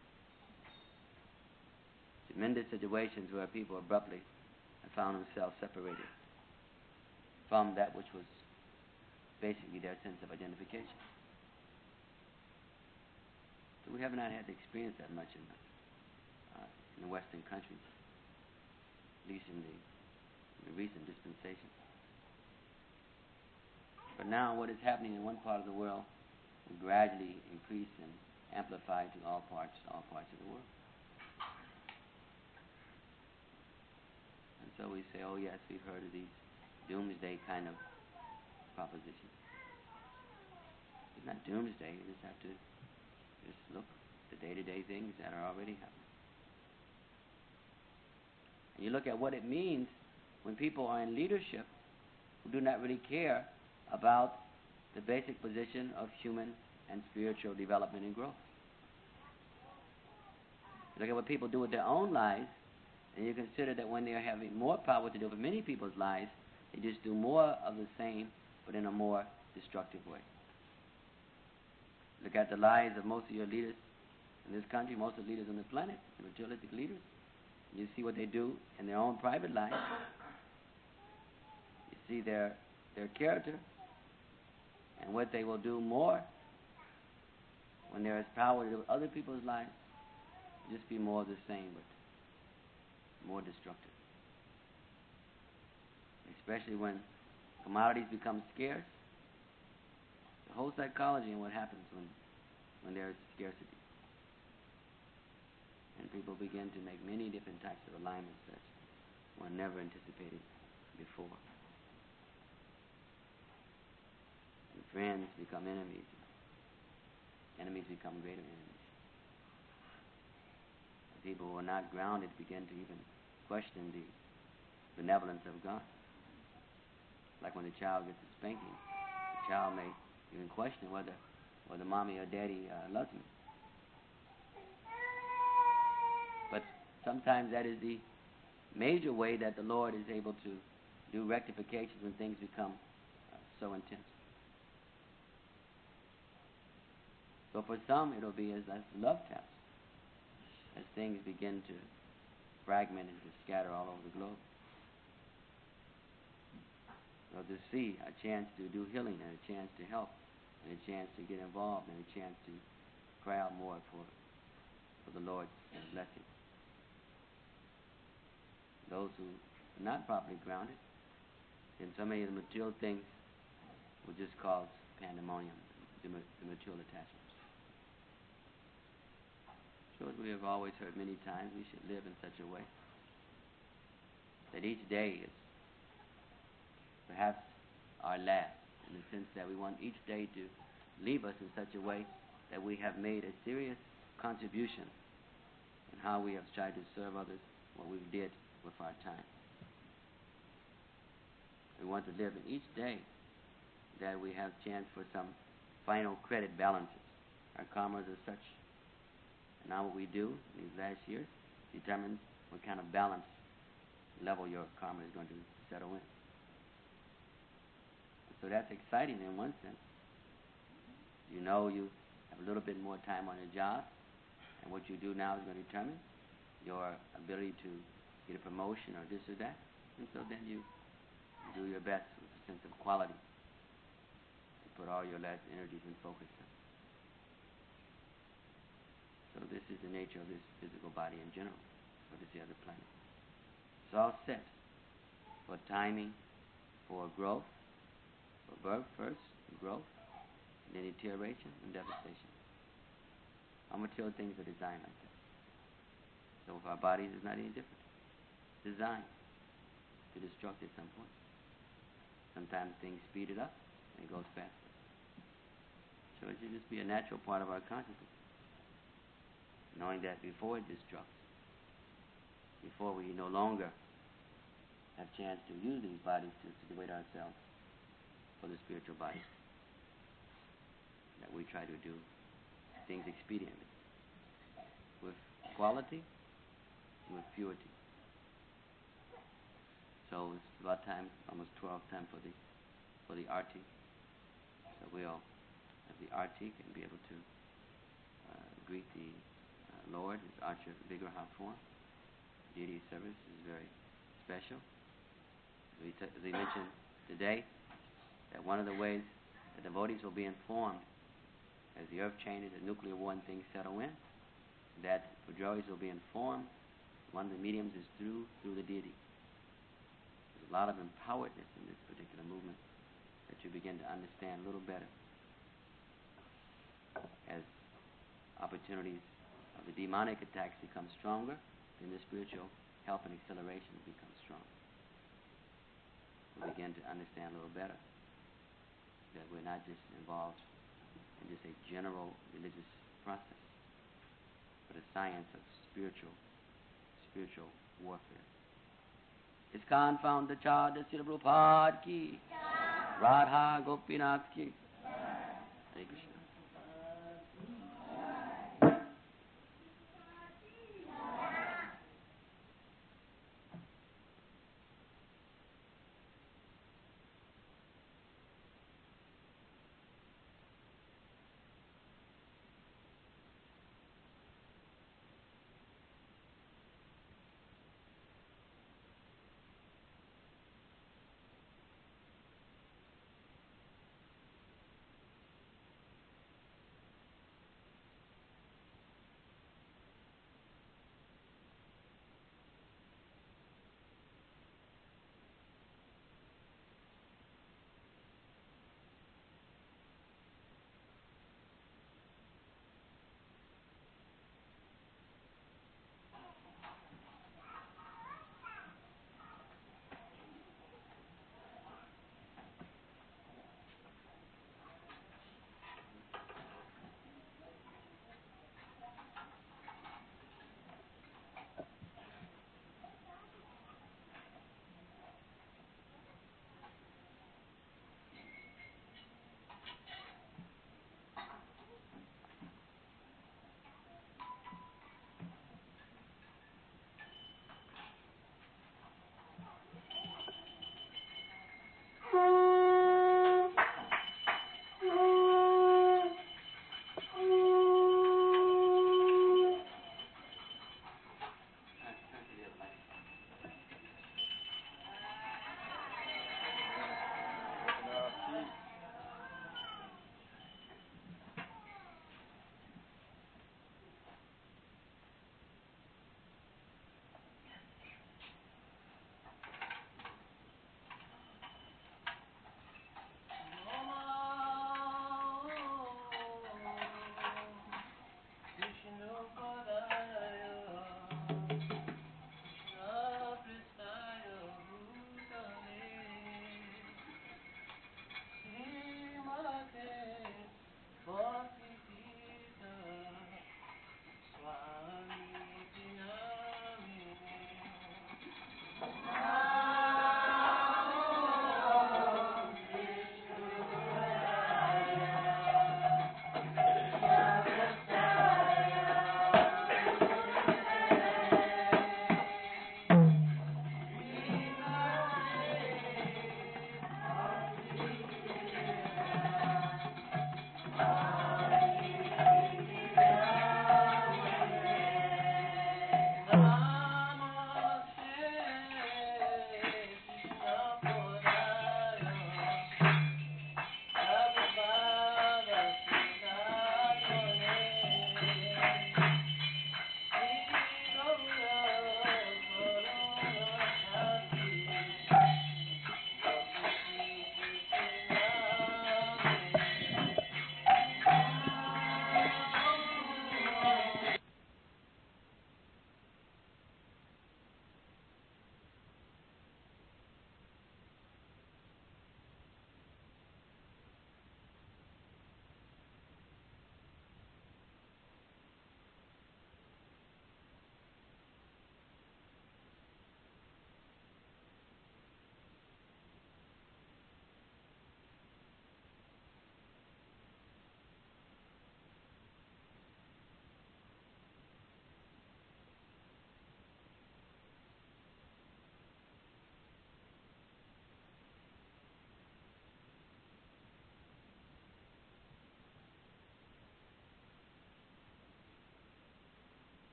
Tremendous situations where people abruptly have found themselves separated from that which was basically their sense of identification. So we have not had to experience that much in the Western countries, at least in the recent dispensation. But now what is happening in one part of the world will gradually increase and amplify to all parts of the world. And so we say, oh yes, we've heard of these doomsday kind of propositions. It's not doomsday, you just have to just look at the day-to-day things that are already happening. And you look at what it means when people are in leadership who do not really care about the basic position of human and spiritual development and growth. You look at what people do with their own lives, and you consider that when they are having more power to do with many people's lives, they just do more of the same, but in a more destructive way. Look at the lives of most of your leaders in this country, most of the leaders on the planet, the materialistic leaders. You see what they do in their own private life. You see their character and what they will do more when there is power to do with other people's lives. Just be more of the same, but more destructive. Especially when commodities become scarce. The whole psychology and what happens when there is scarcity. And people begin to make many different types of alignments that were never anticipated before. And friends become enemies. Enemies become greater enemies. And people who are not grounded begin to even question the benevolence of God. Like when the child gets a spanking, the child may even question whether mommy or daddy loves me. But sometimes that is the major way that the Lord is able to do rectifications when things become so intense. So for some, it'll be as love taps, as things begin to fragment and to scatter all over the globe. So to see a chance to do healing and a chance to help and a chance to get involved and a chance to cry out more for the Lord's blessing. Those who are not properly grounded, then so many of the material things will just cause pandemonium, the material attachments. So as we have always heard many times, we should live in such a way that each day is perhaps our last, in the sense that we want each day to leave us in such a way that we have made a serious contribution in how we have tried to serve others, what we did with our time. We want to live in each day that we have chance for some final credit balances. Our karmas are such. And now what we do in these last years determines what kind of balance level your karma is going to settle in. So that's exciting in one sense. You know you have a little bit more time on your job, and what you do now is going to determine your ability to get a promotion or this or that. And so then you do your best with a sense of quality to put all your last energies and focus on. So this is the nature of this physical body in general, for this other planet. It's all set for timing, for growth, for birth first, growth, and then deterioration and devastation. All material things are designed like that. So with our bodies, it's not any different. It's designed to destruct at some point. Sometimes things speed it up, and it goes faster. So it should just be a natural part of our consciousness, knowing that before it destructs, before we no longer have chance to use these bodies to situate ourselves for the spiritual body, that we try to do things expediently, with quality, with purity. So it's about time, almost 12 time for the arti. So we'll have the arti and be able to greet the Lord, his Archer Vigraha form. Deity service is very special. As we mentioned today, that one of the ways the devotees will be informed as the earth changes, the nuclear war and things settle in, that devotees will be informed. One of the mediums is through the deity. There's a lot of empoweredness in this particular movement that you begin to understand a little better as opportunities of the demonic attacks become stronger, then the spiritual help and acceleration becomes stronger. We begin to understand a little better that we're not just involved in just a general religious process, but a science of spiritual warfare. ISKCON founder Chada Srila Prabhupada ki, Radha Gopinath ki. Hare Krishna.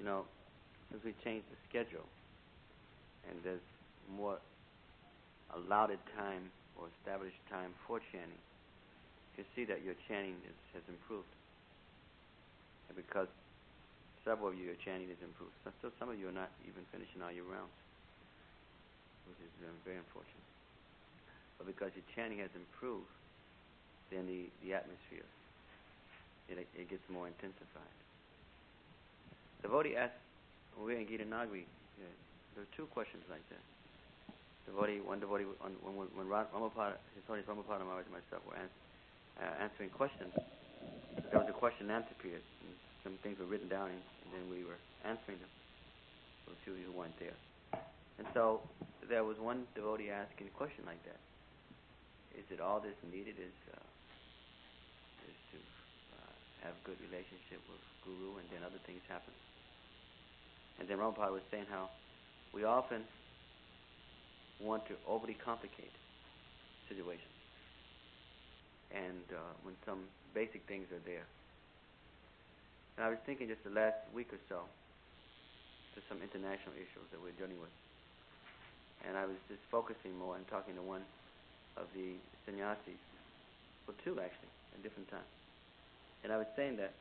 since we changed the schedule and there's more allotted time or established time for chanting, you can see that your chanting has improved. And because several of you, your chanting has improved. So some of you are not even finishing all your rounds, which is very unfortunate. But because your chanting has improved, then the atmosphere, it gets more intensified. The devotee asked, when we were in Gita Nagari, there were two questions like that. One devotee, when Ramapada, His Holiness Ramapada Maharaj and myself were answering questions, there was a question and answer period. And some things were written down, and then we were answering them. For the two of you who weren't there. And so there was one devotee asking a question like that. Is it all that's needed is to have good relationship with Guru, and then other things happen? And then Ramapada was saying how we often want to overly complicate situations, and when some basic things are there. And I was thinking just the last week or so, there's some international issues that we're dealing with, and I was just focusing more and talking to one of the sannyasis, well, two actually, at different times. And I was saying that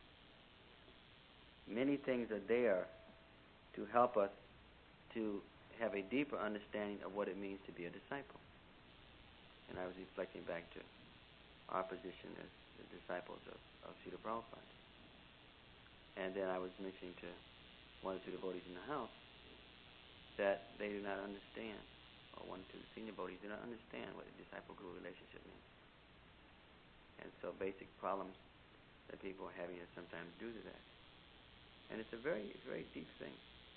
many things are there to help us to have a deeper understanding of what it means to be a disciple. And I was reflecting back to our position as the disciples of Srila Prabhupada. And then I was mentioning to one or two devotees in the house that they do not understand, or one or two senior devotees do not understand what a disciple-guru relationship means. And so basic problems that people are having are sometimes due to that. And it's a very deep thing.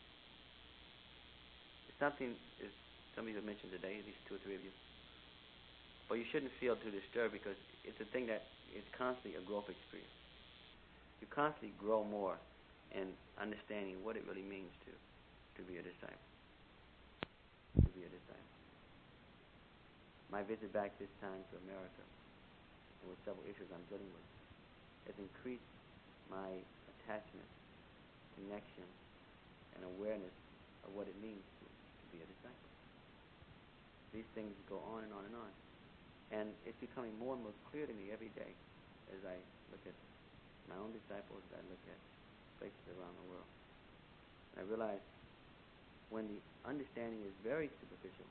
It's something, as some of you have mentioned today, at least two or three of you, but you shouldn't feel too disturbed, because it's a thing that is constantly a growth experience. You constantly grow more in understanding what it really means to be a disciple. To be a disciple. My visit back this time to America, and with several issues I'm dealing with, has increased my attachment, connection, and awareness of what it means to be a disciple. These things go on and on and on. And it's becoming more and more clear to me every day as I look at my own disciples, as I look at places around the world. And I realize when the understanding is very superficial,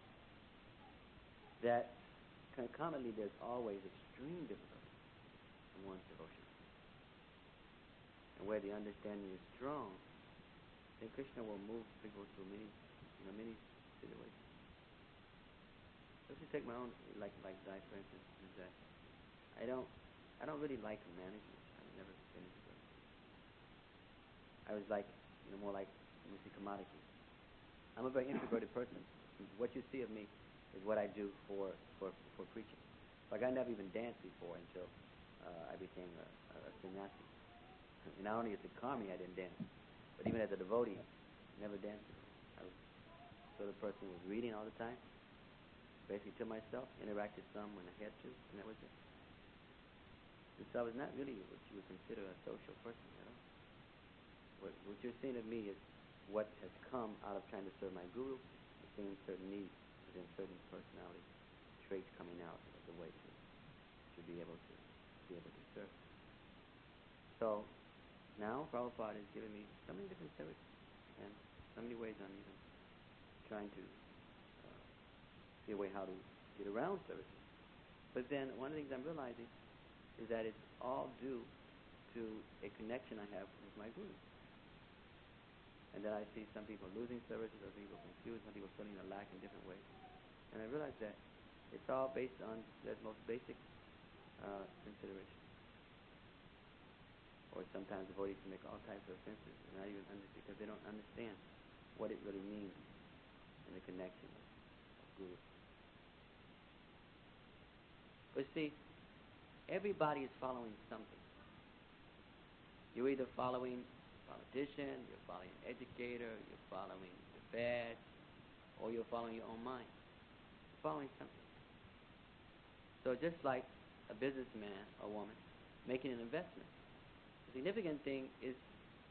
that concomitantly there's always extreme difficulty in one's devotion. And where the understanding is strong, then Krishna will move people through many situations. Let's just take my own, like Zai, for instance, is that I don't really like management. I've never been into it. I was like, more like Mr. Commodity. I'm a very introverted person. What you see of me is what I do for preaching. Like I never even danced before until I became a sannyasi. And not only as a karmi I didn't dance, but even as a devotee, I never danced before. I was sort of person who was reading all the time, basically to myself, interacted some when I had to, and that was it. And so I was not really what you would consider a social person at all. What you're seeing of me is what has come out of trying to serve my guru, and seeing certain needs within certain personality traits coming out as a way to be able to serve. So now Prabhupada has given me so many different services, and so many ways I'm even trying to see a way how to get around services. But then one of the things I'm realizing is that it's all due to a connection I have with my guru. And then I see some people losing services, other people confused, some people feeling a lack in different ways. And I realize that it's all based on that most basic consideration. Or sometimes devotees can make all types of offenses, and not even because they don't understand what it really means in the connection of guru. But see, everybody is following something. You're either following a politician, you're following an educator, you're following the fad, or you're following your own mind. You're following something. So just like a businessman or woman making an investment, the significant thing is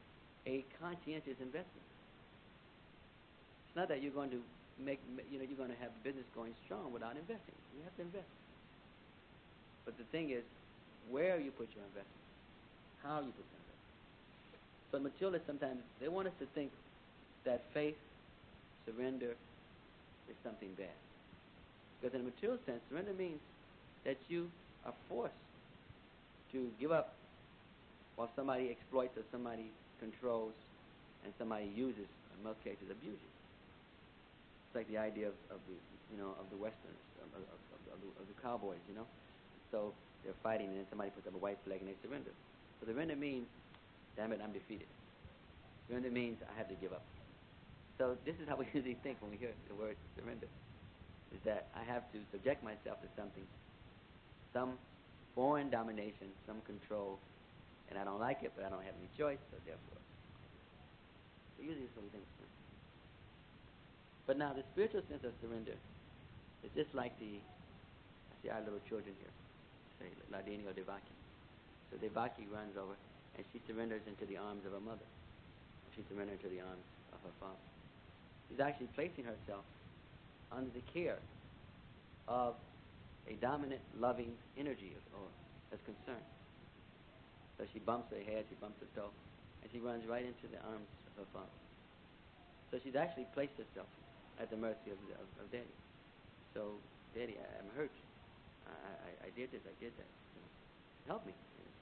a conscientious investment. It's not that you're going to you're going to have the business going strong without investing. You have to invest. But the thing is, where you put your investment, how you put your investment. But materialists sometimes, they want us to think that faith, surrender, is something bad. Because in a material sense, surrender means that you are forced to give up while somebody exploits or somebody controls and somebody uses, in most cases, abuses. It's like the idea of the Westerners, of the cowboys, So they're fighting and then somebody puts up a white flag and they surrender. So surrender means, damn it, I'm defeated. Surrender means I have to give up. So this is how we usually think when we hear the word surrender, is that I have to subject myself to something, some foreign domination, some control, and I don't like it, but I don't have any choice, so therefore. So usually that's what we think. But now the spiritual sense of surrender is just like I see our little children here, say Ladini or Devaki. So Devaki runs over and she surrenders into the arms of her mother. She surrenders into the arms of her father. She's actually placing herself under the care of a dominant, loving energy that's concerned. So she bumps her head, she bumps her toe, and she runs right into the arms of her father. So she's actually placed herself at the mercy of Daddy. So, Daddy, I'm hurt. I did this, I did that. Help me.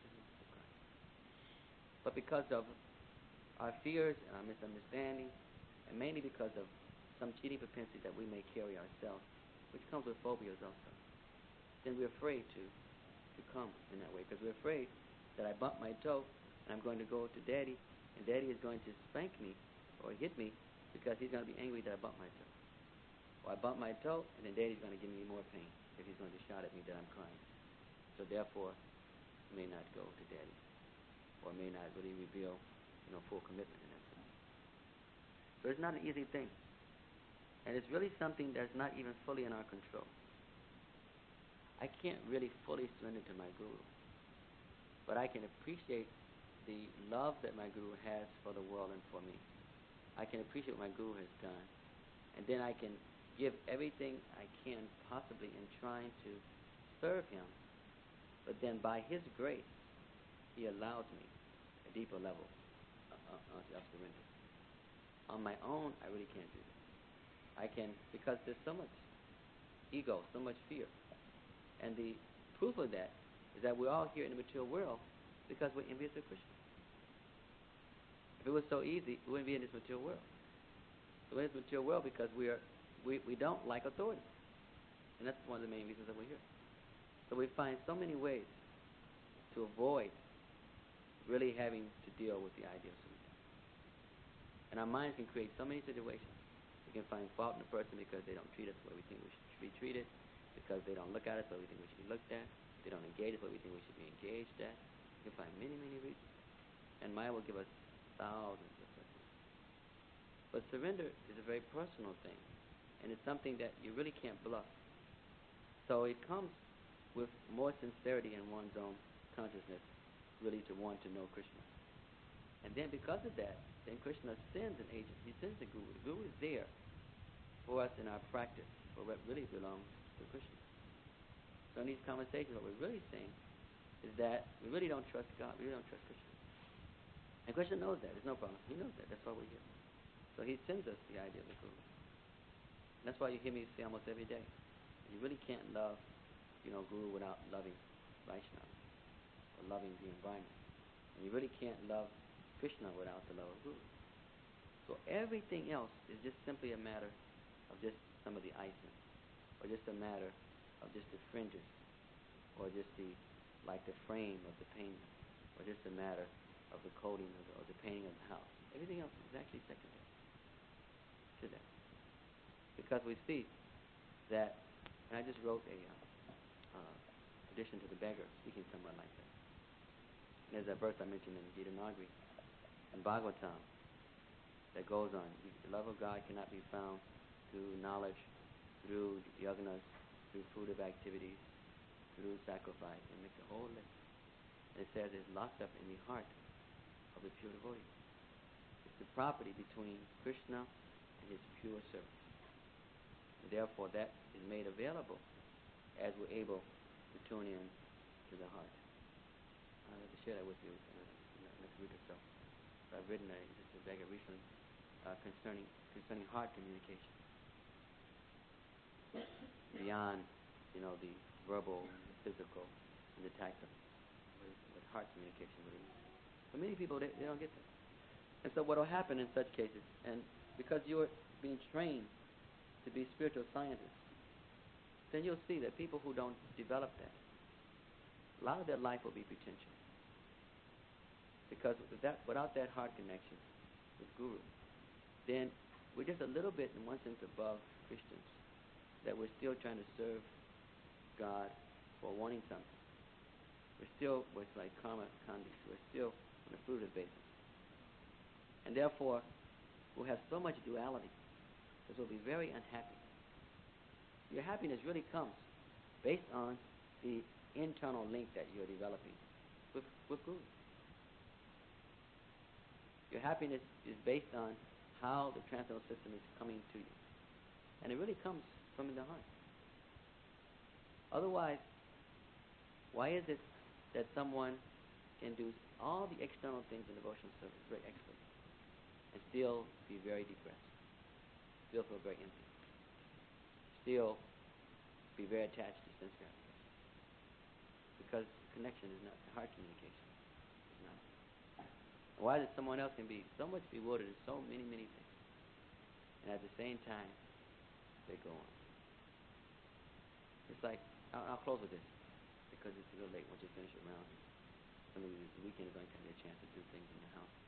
But because of our fears and our misunderstandings, and mainly because of some cheating propensity that we may carry ourselves, which comes with phobias also, then we're afraid to come in that way, because we're afraid that I bump my toe and I'm going to go to Daddy, and Daddy is going to spank me or hit me because he's going to be angry that I bumped my toe. Or I bump my toe, and then Daddy's going to give me more pain if he's going to shout at me that I'm crying. So therefore, I may not go to Daddy, or may not really reveal, full commitment in that sense. So it's not an easy thing. And it's really something that's not even fully in our control. I can't really fully surrender to my Guru, but I can appreciate the love that my Guru has for the world and for me. I can appreciate what my Guru has done, and then I can give everything I can possibly in trying to serve him, but then by his grace, he allows me a deeper level of surrender. On my own, I really can't do that. I can, because there's so much ego, so much fear. And the proof of that is that we're all here in the material world because we're envious of Krishna. If it was so easy, we wouldn't be in this material world. So we're in this material world because we don't like authority. And that's one of the main reasons that we're here. So we find so many ways to avoid really having to deal with the idea of surrender. And our minds can create so many situations. We can find fault in the person because they don't treat us the way we think we should be treated, because they don't look at us the way we think we should be looked at, they don't engage us the way we think we should be engaged at. We can find many, many reasons. And Maya will give us thousands of such reasons. But surrender is a very personal thing, and it's something that you really can't bluff. So it comes with more sincerity in one's own consciousness, really to want to know Krishna. And then because of that, then Krishna sends an agent. He sends the Guru. The Guru is there for us in our practice, for what really belongs to Krishna. So in these conversations, what we're really saying is that we really don't trust God. We really don't trust Krishna. And Krishna knows that. There's no problem. He knows that. That's why we're here. So he sends us the idea of the Guru. And that's why you hear me say almost every day, you really can't love, Guru without loving Vaishnava, or loving the environment. And you really can't love Krishna without the love of Guru. So everything else is just simply a matter of just some of the icing, or just a matter of just the fringes, or just the frame of the painting, or just a matter of the coating or the painting of the house. Everything else is actually secondary to that. Because we see that, and I just wrote a addition to the beggar, speaking somewhat like that. And there's that verse I mentioned in Gita Nagari, in Bhagavatam, that goes on. The love of God cannot be found through knowledge, through yagnas, through fruitive activities, through sacrifice, and make the whole list. And it says it's locked up in the heart of the pure devotee. property between Krishna and his pure servants. And therefore, that is made available as we're able to tune in to the heart. I'll have to share that with you in the next week or so. I've written just a bag recently concerning heart communication. Beyond, the verbal, the physical, and the tactile, what heart communication really is. For many people, they don't get that. And so what will happen in such cases, and because you're being trained to be spiritual scientists, then you'll see that people who don't develop that, a lot of their life will be pretentious. Because without that heart connection with Guru, then we're just a little bit, in one sense, above Christians, that we're still trying to serve God for wanting something. We're still what's like karma khandis. We're still on the fruitive basis. And therefore, we'll have so much duality because we'll be very unhappy. Your happiness really comes based on the internal link that you're developing with Guru. Your happiness is based on how the transcendental system is coming to you. And it really comes from in the heart. Otherwise, why is it that someone can do all the external things in devotional service very expertly and still be very depressed, still feel very empty, still be very attached to sense gratification? Because connection is not, heart communication is not. Why is it someone else can be so much bewildered in so many, many things, and at the same time, they go on? It's like, I'll close with this, because it's a little late once you finish your round. Some of you, the weekend is going to be a chance to do things in your house.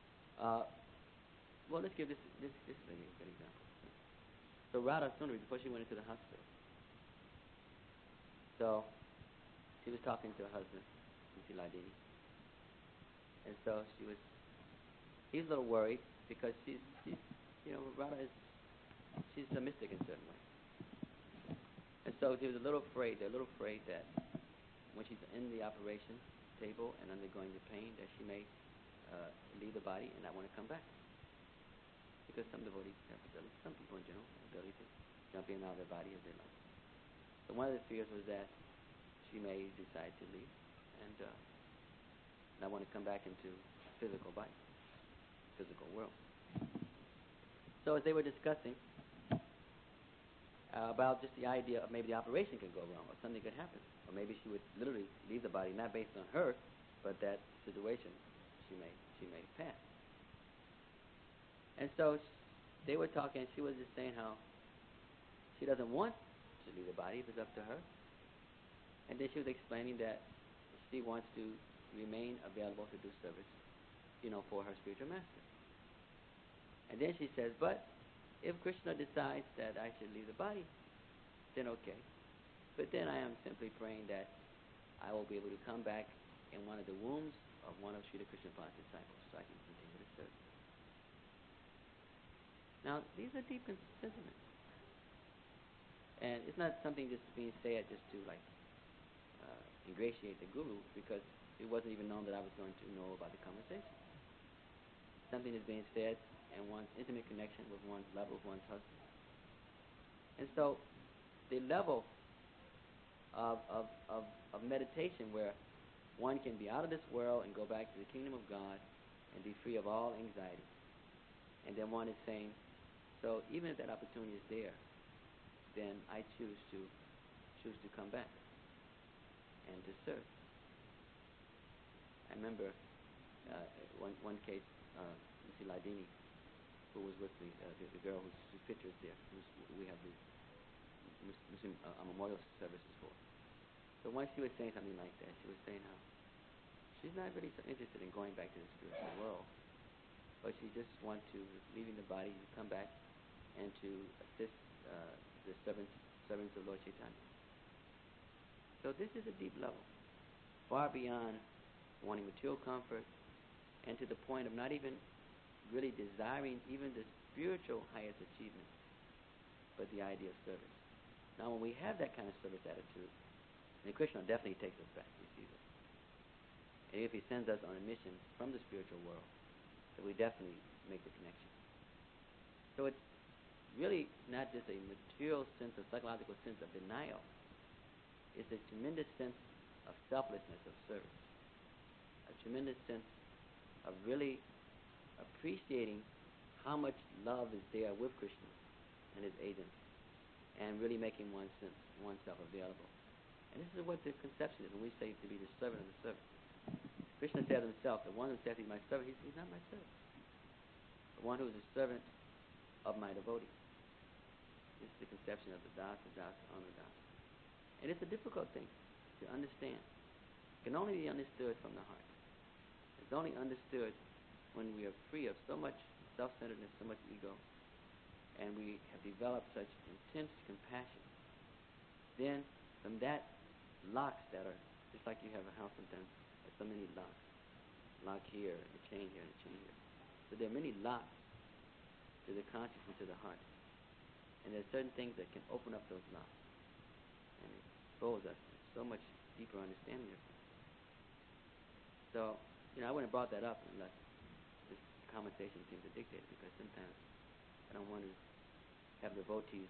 Well, let's give this is maybe a good example. So Radha Sundari, before she went into the hospital, so she was talking to her husband, Mr. Ladini. And so he's a little worried because Radha she's a mystic in a certain way. And so he was they're a little afraid that when she's in the operation table and undergoing the pain, that she may leave the body and not want to come back. Because some devotees have ability, some people in general have ability to jump in and out of their body as they like. So one of the fears was that she may decide to leave and not want to come back into physical body, physical world. So as they were discussing about just the idea of maybe the operation could go wrong or something could happen, or maybe she would literally leave the body, not based on her, but that situation she may pass. And so they were talking, and she was just saying how she doesn't want to leave the body if it's up to her. And then she was explaining that she wants to remain available to do service, for her spiritual master. And then she says, but if Krishna decides that I should leave the body, then okay. But then I am simply praying that I will be able to come back in one of the wombs of one of Srila Krishnapada's disciples so I can continue to serve. Now, these are deep sentiments. And it's not something just being said just to ingratiate the Guru, because it wasn't even known that I was going to know about the conversation. Something is being said and one's intimate connection with one's lover, with one's husband. And so the level of meditation where one can be out of this world and go back to the kingdom of God and be free of all anxiety. And then one is saying, so even if that opportunity is there, then I choose to come back and to serve. I remember one case, Mrs. Ladini, who was with the girl whose picture is there, we have the memorial services for. So once she was saying something like that, she was saying how she's not really so interested in going back to the spiritual world, but she just wants to, leaving the body, to come back and to assist the servants of Lord Chaitanya. So this is a deep level, far beyond wanting material comfort, and to the point of not even really desiring even the spiritual highest achievement, but the idea of service. Now, when we have that kind of service attitude, then Krishna definitely takes us back. You see that. And if he sends us on a mission from the spiritual world, then we definitely make the connection. So it's really not just a material sense or psychological sense of denial. It's a tremendous sense of selflessness, of service, a tremendous sense of really appreciating how much love is there with Krishna and his agents, and really making oneself available. And this is what the conception is when we say to be the servant of the servant. Krishna says himself, the one who says he's my servant, he's not my servant. The one who is a servant of my devotee. This is the conception of the dasa, anudasa. And it's a difficult thing to understand. It can only be understood from the heart. It's only understood when we are free of so much self-centeredness, so much ego, and we have developed such intense compassion. Then, from that, locks that are, just like you have a house sometimes, there's so many locks. Lock here, and a chain here, and a chain here. So there are many locks to the consciousness, to the heart. And there are certain things that can open up those locks and expose us to so much deeper understanding of things. So, I wouldn't have brought that up unless this conversation seemed to dictate it, because sometimes I don't want to have devotees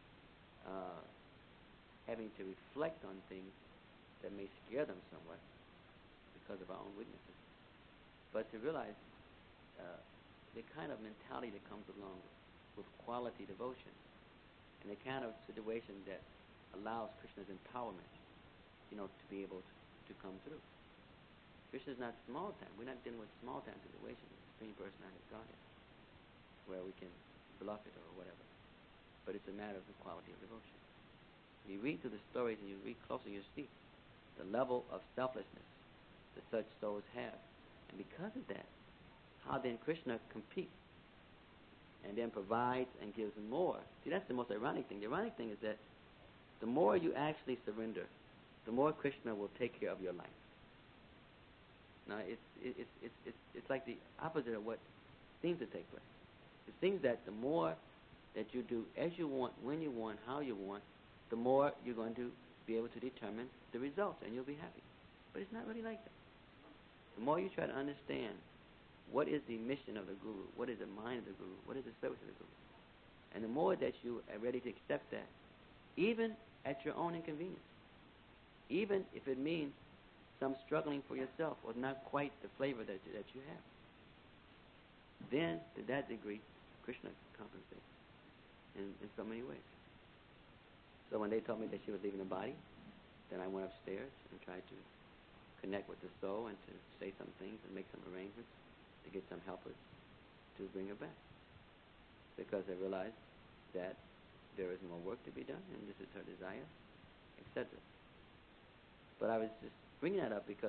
having to reflect on things that may scare them somewhat because of our own weaknesses. But to realize the kind of mentality that comes along with quality devotion, and the kind of situation that allows Krishna's empowerment, to be able to come through. Krishna's not small time. We're not dealing with small time situations, Supreme Personality of Godhead, where we can bluff it or whatever. But it's a matter of the quality of devotion. You read through the stories and you read closer, you see the level of selflessness that such souls have. And because of that, how then Krishna competes and then provides and gives more. See, that's the most ironic thing. The ironic thing is that the more you actually surrender, the more Krishna will take care of your life. Now, it's like the opposite of what seems to take place. It seems that the more that you do as you want, when you want, how you want, the more you're going to be able to determine the results, and you'll be happy. But it's not really like that. The more you try to understand what is the mission of the Guru, what is the mind of the Guru, what is the service of the Guru, and the more that you are ready to accept that, even at your own inconvenience, even if it means some struggling for yourself or not quite the flavor that you have, then to that degree, Krishna compensates in so many ways. So when they told me that she was leaving the body, then I went upstairs and tried to connect with the soul and to say some things and make some arrangements to get some helpers to bring her back. Because I realized that there is more work to be done, and this is her desire, etc. But I was just bringing that up because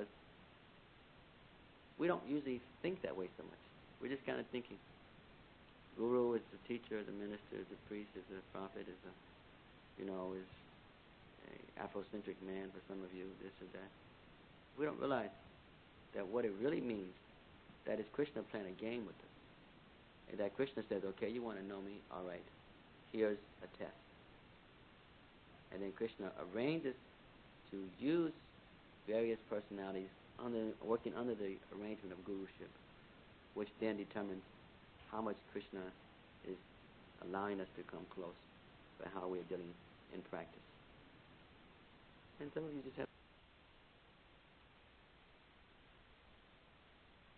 we don't usually think that way so much. We're just kind of thinking, Guru is the teacher, the minister, the priest, is the prophet, is a, is a Afrocentric man for some of you, this or that. We don't realize that what it really means, that is Krishna playing a game with us. And that Krishna says, okay, you want to know me? All right, here's a test. And then Krishna arranges to use various personalities working under the arrangement of guruship, which then determines how much Krishna is allowing us to come close by how we are dealing in practice. And some of you just have